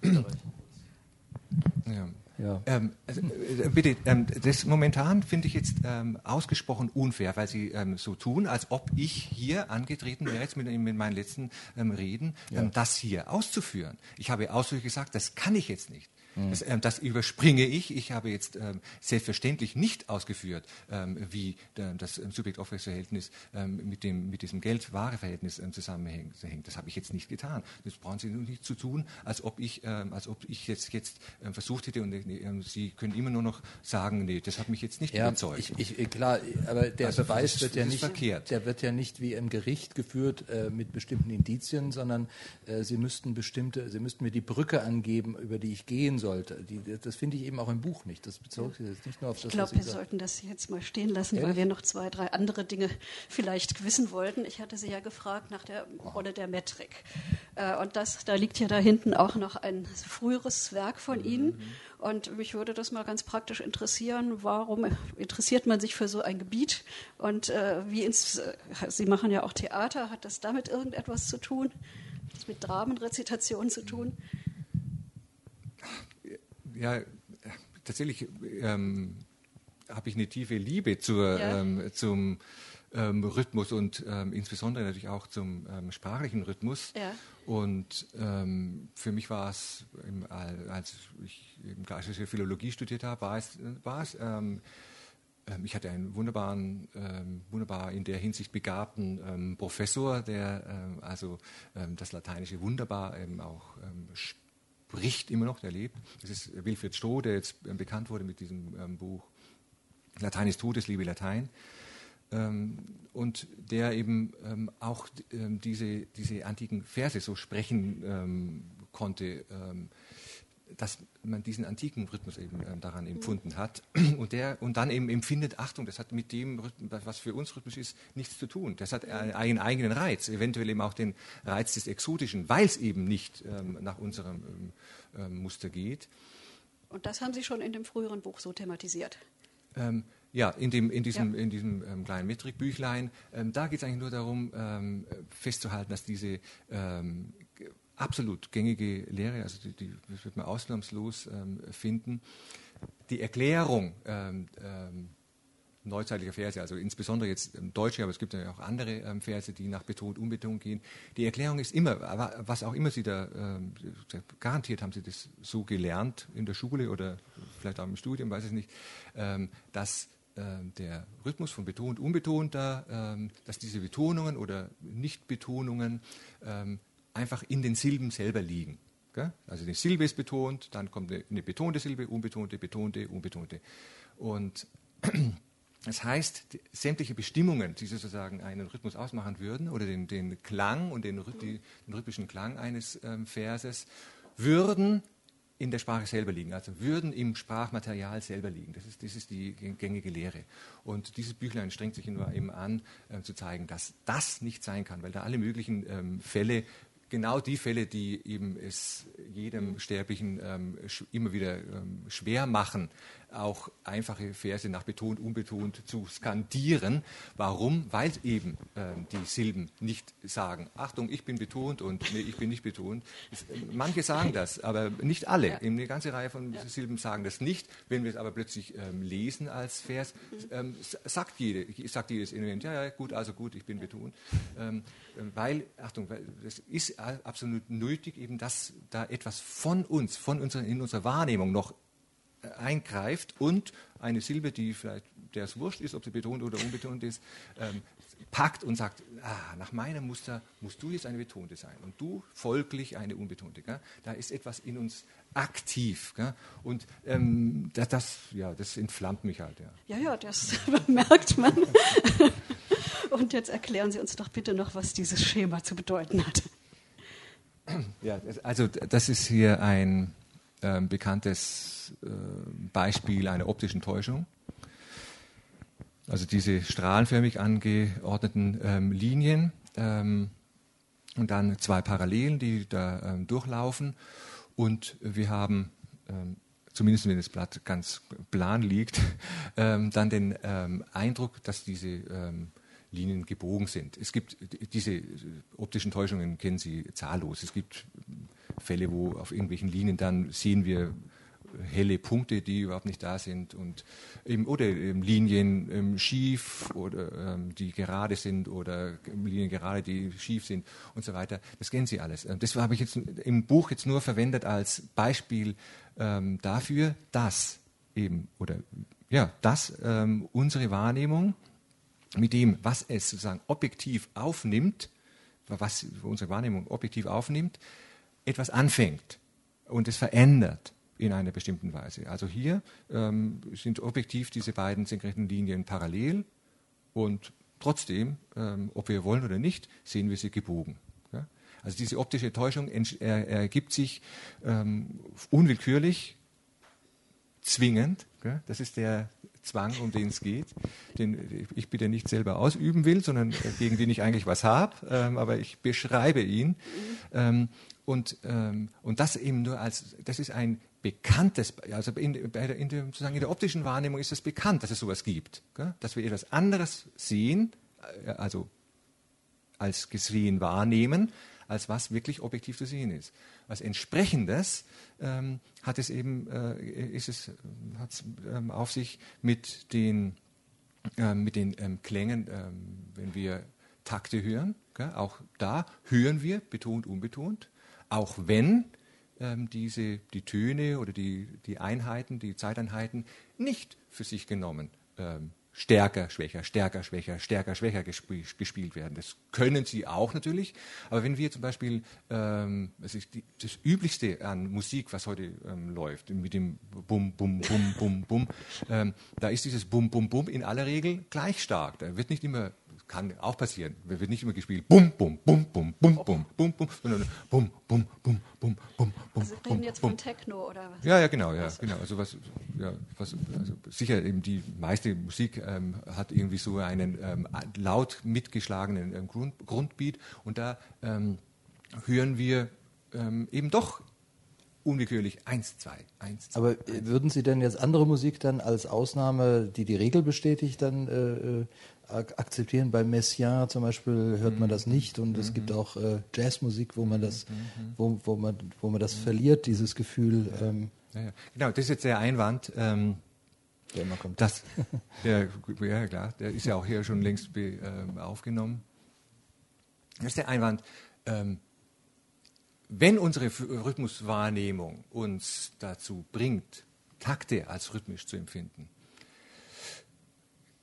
Speaker 3: Ja.
Speaker 2: Ja.
Speaker 3: Ähm, also, äh, bitte, ähm, das momentan finde ich jetzt ähm, ausgesprochen unfair, weil Sie ähm, so tun, als ob ich hier angetreten wäre, jetzt mit, mit meinen letzten ähm, Reden, ähm, ja. das hier auszuführen. Ich habe ausdrücklich gesagt, das kann ich jetzt nicht. Das, ähm, das überspringe ich. Ich habe jetzt ähm, selbstverständlich nicht ausgeführt, ähm, wie äh, das ähm, Subjekt-Objekt-Verhältnis ähm, mit, dem, mit diesem Geld-Ware-Verhältnis ähm, zusammenhängt. Das habe ich jetzt nicht getan. Das brauchen Sie nicht zu tun, als ob ich, ähm, als ob ich jetzt, jetzt ähm, versucht hätte und äh, Sie können immer nur noch sagen, nee, das hat mich jetzt nicht
Speaker 2: ja,
Speaker 3: überzeugt.
Speaker 2: Ich, ich, klar, aber der
Speaker 3: also,
Speaker 2: Beweis
Speaker 3: das,
Speaker 2: wird ja nicht,
Speaker 3: verkehrt.
Speaker 2: der wird ja nicht wie im Gericht geführt äh, mit bestimmten Indizien, sondern äh, Sie müssten bestimmte, Sie müssten mir die Brücke angeben, über die ich gehen sollte. Die, das finde ich eben auch im Buch nicht. Das bezog sich jetzt nicht nur auf das,
Speaker 4: Ich glaube, wir sollten das jetzt mal stehen lassen, Ehrlich? weil wir noch zwei, drei andere Dinge vielleicht wissen wollten. Ich hatte Sie ja gefragt nach der Rolle der Metrik. Und das, da liegt ja da hinten auch noch ein früheres Werk von Ihnen. Und mich würde das mal ganz praktisch interessieren, warum interessiert man sich für so ein Gebiet? Und äh, wie ins, Sie machen ja auch Theater, hat das damit irgendetwas zu tun? Hat das mit Dramenrezitation zu tun?
Speaker 3: Ja, tatsächlich ähm, habe ich eine tiefe Liebe zur, ja. ähm, zum ähm, Rhythmus und ähm, insbesondere natürlich auch zum ähm, sprachlichen Rhythmus. Ja. Und ähm, für mich war es, im, als ich klassische Philologie studiert habe, war es, war es ähm, ich hatte einen wunderbaren, ähm, wunderbar in der Hinsicht begabten ähm, Professor, der ähm, also ähm, das Lateinische wunderbar ähm, auch ähm, spricht immer noch, der lebt. Das ist Wilfried Stroh, der jetzt ähm, bekannt wurde mit diesem ähm, Buch Latein ist tot, es liebe Latein. Ähm, und der eben ähm, auch ähm, diese, diese antiken Verse so sprechen ähm, konnte, ähm, dass man diesen antiken Rhythmus eben ähm, daran empfunden hat. Und, der, und dann eben empfindet, Achtung, das hat mit dem Rhythmus, was für uns rhythmisch ist, nichts zu tun. Das hat einen eigenen Reiz, eventuell eben auch den Reiz des Exotischen, weil es eben nicht ähm, nach unserem ähm, ähm, Muster geht.
Speaker 4: Und das haben Sie schon in dem früheren Buch so thematisiert?
Speaker 3: Ähm, ja, in, dem, in diesem, ja. in diesem ähm, kleinen Metrikbüchlein, ähm, da geht es eigentlich nur darum, ähm, festzuhalten, dass diese ähm, absolut gängige Lehre, also die, die wird man ausnahmslos ähm, finden, die Erklärung ähm, ähm, neuzeitlicher Verse, also insbesondere jetzt ähm, deutsche, aber es gibt ja auch andere ähm, Verse, die nach betont, unbetont gehen. Die Erklärung ist immer, was auch immer Sie da, ähm, garantiert haben Sie das so gelernt in der Schule oder vielleicht auch im Studium, weiß ich nicht, ähm, dass äh, der Rhythmus von betont, unbetont da, äh, dass diese Betonungen oder Nichtbetonungen äh, einfach in den Silben selber liegen. Gell? Also die Silbe ist betont, dann kommt eine, eine betonte Silbe, unbetonte, betonte, unbetonte. Und das heißt, die, sämtliche Bestimmungen, die sozusagen einen Rhythmus ausmachen würden, oder den, den Klang und den, die, den rhythmischen Klang eines ähm, Verses, würden in der Sprache selber liegen, also würden im Sprachmaterial selber liegen. Das ist, das ist die gängige Lehre. Und dieses Büchlein strengt sich nur eben an, äh, zu zeigen, dass das nicht sein kann, weil da alle möglichen ähm, Fälle, genau die Fälle, die eben es jedem Sterblichen ähm, immer wieder ähm, schwer machen, auch einfache Verse nach betont, unbetont zu skandieren. Warum? Weil eben ähm, die Silben nicht sagen, Achtung, ich bin betont und nee, ich bin nicht betont. Das, manche sagen das, aber nicht alle. Ja. Eine ganze Reihe von ja. Silben sagen das nicht. Wenn wir es aber plötzlich ähm, lesen als Vers, ähm, sagt, jede, sagt jedes Element, ja, ja, gut, also gut, ich bin betont. Ähm, weil, Achtung, weil das ist absolut nötig, eben, dass da etwas von uns, von unserer, in unserer Wahrnehmung noch eingreift und eine Silbe, die vielleicht der es wurscht ist, ob sie betont oder unbetont ist, ähm, packt und sagt, ah, nach meinem Muster musst du jetzt eine betonte sein und du folglich eine unbetonte. Gell? Da ist etwas in uns aktiv. Gell? Und ähm, das, das, ja, das entflammt mich halt. Ja,
Speaker 4: ja, ja, das merkt man. Und jetzt erklären Sie uns doch bitte noch, was dieses Schema zu bedeuten hat.
Speaker 3: Ja, also das ist hier ein ähm, bekanntes äh, Beispiel einer optischen Täuschung. Also diese strahlenförmig angeordneten ähm, Linien ähm, und dann zwei Parallelen, die da ähm, durchlaufen. Und wir haben, ähm, zumindest wenn das Blatt ganz plan liegt, ähm, dann den ähm, Eindruck, dass diese ähm, Linien gebogen sind. Es gibt diese optischen Täuschungen, kennen Sie zahllos. Es gibt Fälle, wo auf irgendwelchen Linien dann sehen wir helle Punkte, die überhaupt nicht da sind, und eben, oder eben Linien ähm, schief oder ähm, die gerade sind oder Linien gerade, die schief sind und so weiter. Das kennen Sie alles. Das habe ich jetzt im Buch jetzt nur verwendet als Beispiel ähm, dafür, dass eben oder ja, dass ähm, unsere Wahrnehmung mit dem, was es sozusagen objektiv aufnimmt, was unsere Wahrnehmung objektiv aufnimmt, etwas anfängt und es verändert in einer bestimmten Weise. Also hier ähm, sind objektiv diese beiden senkrechten Linien parallel und trotzdem, ähm, ob wir wollen oder nicht, sehen wir sie gebogen. Ja? Also diese optische Täuschung er, ergibt sich ähm, unwillkürlich, zwingend. Ja? Das ist der Zwang, um den es geht, den ich bitte nicht selber ausüben will, sondern gegen den ich eigentlich was habe, ähm, aber ich beschreibe ihn. Ähm, und, ähm, und das eben nur als, das ist ein bekanntes, also in, bei der, in, der, sozusagen in der optischen Wahrnehmung ist es bekannt, dass es sowas gibt, gell? Dass wir etwas anderes sehen, also als gesehen wahrnehmen, als was wirklich objektiv zu sehen ist. Was Entsprechendes ähm, hat es eben, äh, ist es, hat's, ähm, auf sich mit den, ähm, mit den ähm, Klängen, ähm, wenn wir Takte hören. Gell? Auch da hören wir betont, unbetont, auch wenn ähm, diese, die Töne oder die, die Einheiten, die Zeiteinheiten nicht für sich genommen ähm, stärker, schwächer, stärker, schwächer, stärker, schwächer gesp- gespielt werden. Das können sie auch natürlich, aber wenn wir zum Beispiel, ähm, das, ist die, das Üblichste an Musik, was heute ähm, läuft, mit dem Bum, Bum, Bum, Bum, Bum, ähm, da ist dieses Bum, Bum, Bum in aller Regel gleich stark. Da wird nicht immer, kann auch passieren, wird nicht immer gespielt Bum, Bum, Bum, Bum, Bum, Bum, Bum, Bum, sondern Bum, Bum, Bum, Bum, Bum, Bum.
Speaker 4: Also wir reden jetzt von Techno oder was?
Speaker 3: Ja, ja, genau, ja, genau. Also was, ja, was, also sicher eben die meiste Musik ähm, hat irgendwie so einen ähm, laut mitgeschlagenen ähm, Grund, Grundbeat und da ähm, hören wir ähm, eben doch unwillkürlich eins, zwei, eins, zwei.
Speaker 2: Aber eins. Würden Sie denn jetzt andere Musik dann als Ausnahme, die die Regel bestätigt, dann äh, akzeptieren? Bei Messiaen zum Beispiel hört man das nicht und mhm. es gibt auch äh, Jazzmusik, wo man das, mhm. wo, wo man, wo man das mhm. verliert, dieses Gefühl.
Speaker 3: Ja.
Speaker 2: Ähm,
Speaker 3: ja, ja. Genau, das ist jetzt der Einwand. Ähm,
Speaker 2: der immer kommt.
Speaker 3: Das, der, ja klar, der ist ja auch hier schon längst be, ähm, aufgenommen. Das ist der Einwand. Ähm, wenn unsere Rhythmuswahrnehmung uns dazu bringt, Takte als rhythmisch zu empfinden,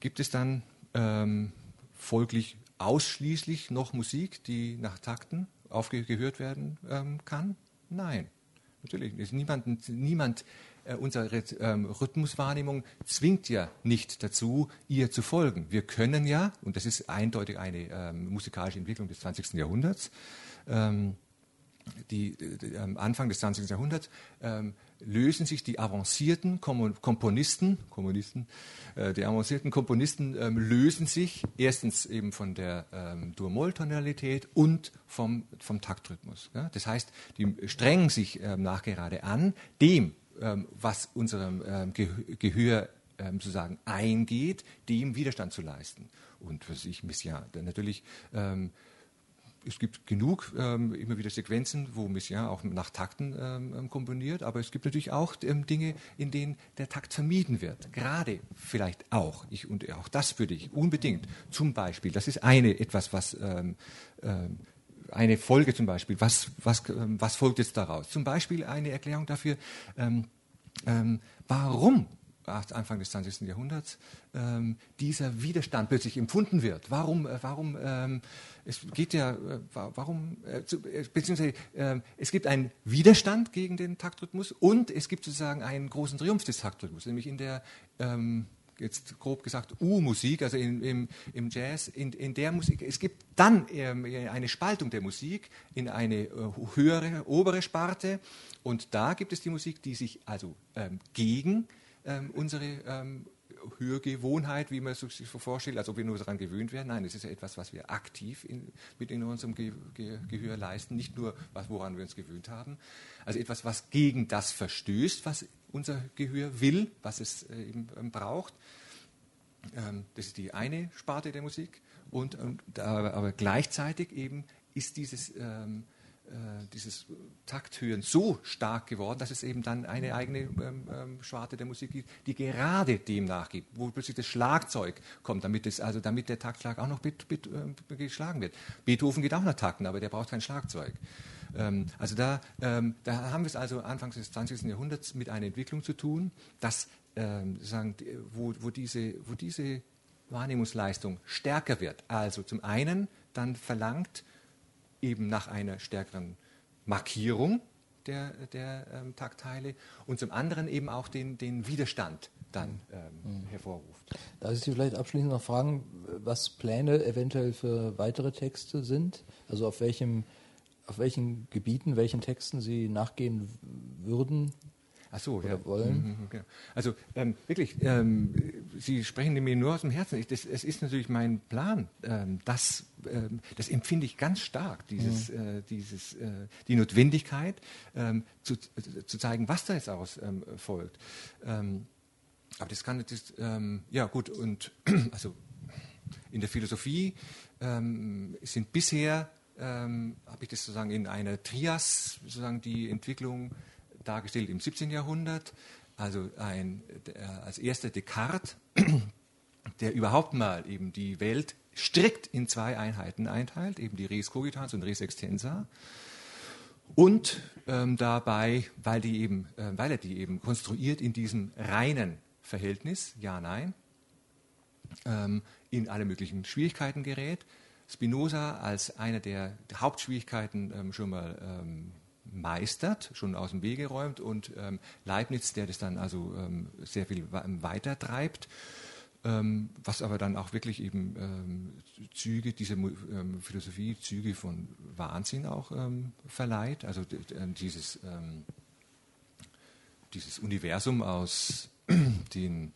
Speaker 3: gibt es dann ähm, folglich ausschließlich noch Musik, die nach Takten aufgehört werden ähm, kann? Nein, natürlich nicht. Niemand, niemand äh, unsere ähm, Rhythmuswahrnehmung zwingt ja nicht dazu, ihr zu folgen. Wir können ja, und das ist eindeutig eine ähm, musikalische Entwicklung des zwanzigsten Jahrhunderts, ähm, die, die, die ähm, Anfang des zwanzigsten Jahrhunderts, ähm, lösen sich die avancierten Kom- Komponisten, Kommunisten, äh, die avancierten Komponisten ähm, lösen sich erstens eben von der ähm, Dur-Moll-Tonalität und vom, vom Taktrhythmus. Ja? Das heißt, die strengen sich ähm, nachgerade an, dem, ähm, was unserem ähm, Ge- Gehör ähm, sozusagen eingeht, dem Widerstand zu leisten. Und was ich Messiaen, natürlich ähm, es gibt genug ähm, immer wieder Sequenzen, wo Messiaen auch nach Takten ähm, komponiert, aber es gibt natürlich auch ähm, Dinge, in denen der Takt vermieden wird. Gerade vielleicht auch, ich, und auch das würde ich unbedingt, zum Beispiel, das ist eine etwas, was ähm, ähm, eine Folge zum Beispiel, was, was, ähm, was folgt jetzt daraus? Zum Beispiel eine Erklärung dafür, ähm, ähm, warum Anfang des zwanzigsten Jahrhunderts ähm, dieser Widerstand plötzlich empfunden wird. Warum, äh, warum ähm, es geht ja, äh, warum, äh, zu, äh, beziehungsweise äh, es gibt einen Widerstand gegen den Taktrhythmus und es gibt sozusagen einen großen Triumph des Taktrhythmus, nämlich in der, ähm, jetzt grob gesagt, U-Musik, also in, im, im Jazz, in, in der Musik. Es gibt dann ähm, eine Spaltung der Musik in eine äh, höhere, obere Sparte und da gibt es die Musik, die sich also ähm, gegen Ähm, unsere ähm, Hörgewohnheit, wie man sich so vorstellt, als ob wir nur daran gewöhnt werden. Nein, es ist ja etwas, was wir aktiv in, mit in unserem Ge Ge Gehör leisten, nicht nur, was, woran wir uns gewöhnt haben. Also etwas, was gegen das verstößt, was unser Gehör will, was es äh, eben ähm, braucht. Ähm, das ist die eine Sparte der Musik. Und, und aber, aber gleichzeitig eben ist dieses ähm, dieses Takthören so stark geworden, dass es eben dann eine eigene ähm, ähm, Sparte der Musik gibt, die gerade dem nachgibt, wo plötzlich das Schlagzeug kommt, damit, es, also damit der Taktschlag auch noch bit, bit, äh, geschlagen wird. Beethoven geht auch nach Takten, aber der braucht kein Schlagzeug. Ähm, also da, ähm, da haben wir es also Anfang des zwanzigsten Jahrhunderts mit einer Entwicklung zu tun, dass, ähm, sagen, wo, wo, diese, wo diese Wahrnehmungsleistung stärker wird. Also zum einen dann verlangt, eben nach einer stärkeren Markierung der, der ähm, Taktteile und zum anderen eben auch den, den Widerstand dann ähm, mhm. hervorruft.
Speaker 2: Darf ich Sie vielleicht abschließend noch fragen, was Pläne eventuell für weitere Texte sind? Also auf welchem, auf welchen Gebieten, welchen Texten Sie nachgehen würden?
Speaker 3: Ach so,
Speaker 2: oder
Speaker 3: ja.
Speaker 2: wollen.
Speaker 3: Mhm, genau. Also ähm, wirklich, ähm, Sie sprechen mir nur aus dem Herzen. Ich, das, es ist natürlich mein Plan. Ähm, das, ähm, das empfinde ich ganz stark, dieses, mhm. äh, dieses, äh, die Notwendigkeit, ähm, zu, äh, zu zeigen, was da jetzt daraus ähm, folgt. Ähm, aber das kann das, ähm, ja gut, und also in der Philosophie ähm, sind bisher, ähm, habe ich das sozusagen in einer Trias, sozusagen die Entwicklung dargestellt im siebzehnten Jahrhundert, also ein, der, als erster Descartes, der überhaupt mal eben die Welt strikt in zwei Einheiten einteilt, eben die Res Cogitans und Res Extensa, und ähm, dabei, weil, die eben, äh, weil er die eben konstruiert in diesem reinen Verhältnis, ja, nein, ähm, in alle möglichen Schwierigkeiten gerät. Spinoza als einer der Hauptschwierigkeiten ähm, schon mal ähm, meistert, schon aus dem Wege räumt und ähm, Leibniz, der das dann also ähm, sehr viel weiter treibt, ähm, was aber dann auch wirklich eben ähm, Züge, diese ähm, Philosophie, Züge von Wahnsinn auch ähm, verleiht, also dieses, ähm, dieses Universum aus den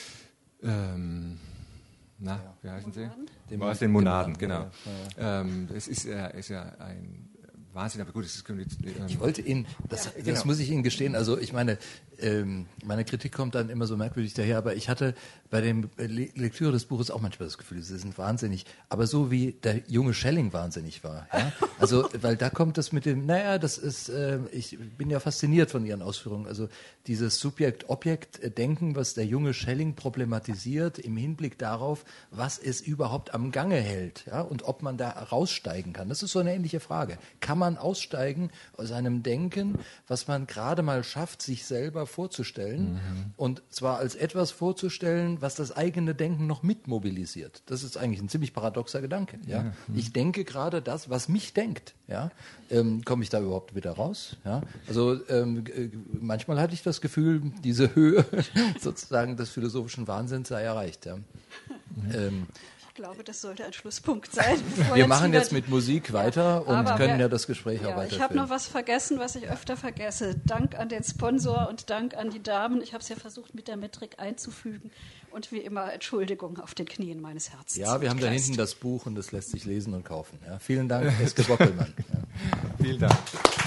Speaker 3: ähm, na, ja. wie heißen sie?
Speaker 2: Den
Speaker 3: aus den Monaden,
Speaker 2: genau.
Speaker 3: genau. Ja, ja. Ähm, es ist, äh, ist ja ein Wahnsinn, aber gut, das können wir jetzt, ähm
Speaker 2: ich wollte Ihnen, das,
Speaker 3: ja,
Speaker 2: das
Speaker 3: genau.
Speaker 2: muss ich Ihnen gestehen, also ich meine, ähm, meine Kritik kommt dann immer so merkwürdig daher, aber ich hatte bei der Le Lektüre des Buches auch manchmal das Gefühl, Sie sind wahnsinnig, aber so wie der junge Schelling wahnsinnig war. Ja? Also, weil da kommt das mit dem, naja, das ist, äh, ich bin ja fasziniert von Ihren Ausführungen, also dieses Subjekt-Objekt-Denken, was der junge Schelling problematisiert im Hinblick darauf, was es überhaupt am Gange hält, ja, und ob man da raussteigen kann. Das ist so eine ähnliche Frage. Kann man aussteigen aus einem Denken, was man gerade mal schafft, sich selber selber vorzustellen.
Speaker 3: Mhm.
Speaker 2: Und zwar als etwas vorzustellen, was das eigene Denken noch mitmobilisiert. Das ist eigentlich ein ziemlich paradoxer Gedanke. Ja?
Speaker 3: Ja. Mhm.
Speaker 2: Ich denke gerade das, was mich denkt. Ja? Ähm, komme ich da überhaupt wieder raus? Ja? Also ähm, äh, manchmal hatte ich das Gefühl, diese Höhe sozusagen des philosophischen Wahnsinns sei erreicht. Ja? Mhm. Ähm,
Speaker 4: Ich glaube, das sollte ein Schlusspunkt sein.
Speaker 2: Wir machen jetzt mit Musik weiter und
Speaker 4: Aber
Speaker 2: können
Speaker 4: wer,
Speaker 2: ja das Gespräch
Speaker 4: ja,
Speaker 2: auch weiterführen.
Speaker 4: Ich habe noch was vergessen, was ich öfter vergesse. Dank an den Sponsor und Dank an die Damen. Ich habe es ja versucht, mit der Metrik einzufügen. Und wie immer Entschuldigung auf den Knien meines Herzens.
Speaker 2: Ja, wir haben da hinten das Buch und das lässt sich lesen und kaufen. Ja, vielen Dank, Eske Bockelmann. Ja.
Speaker 3: Vielen Dank.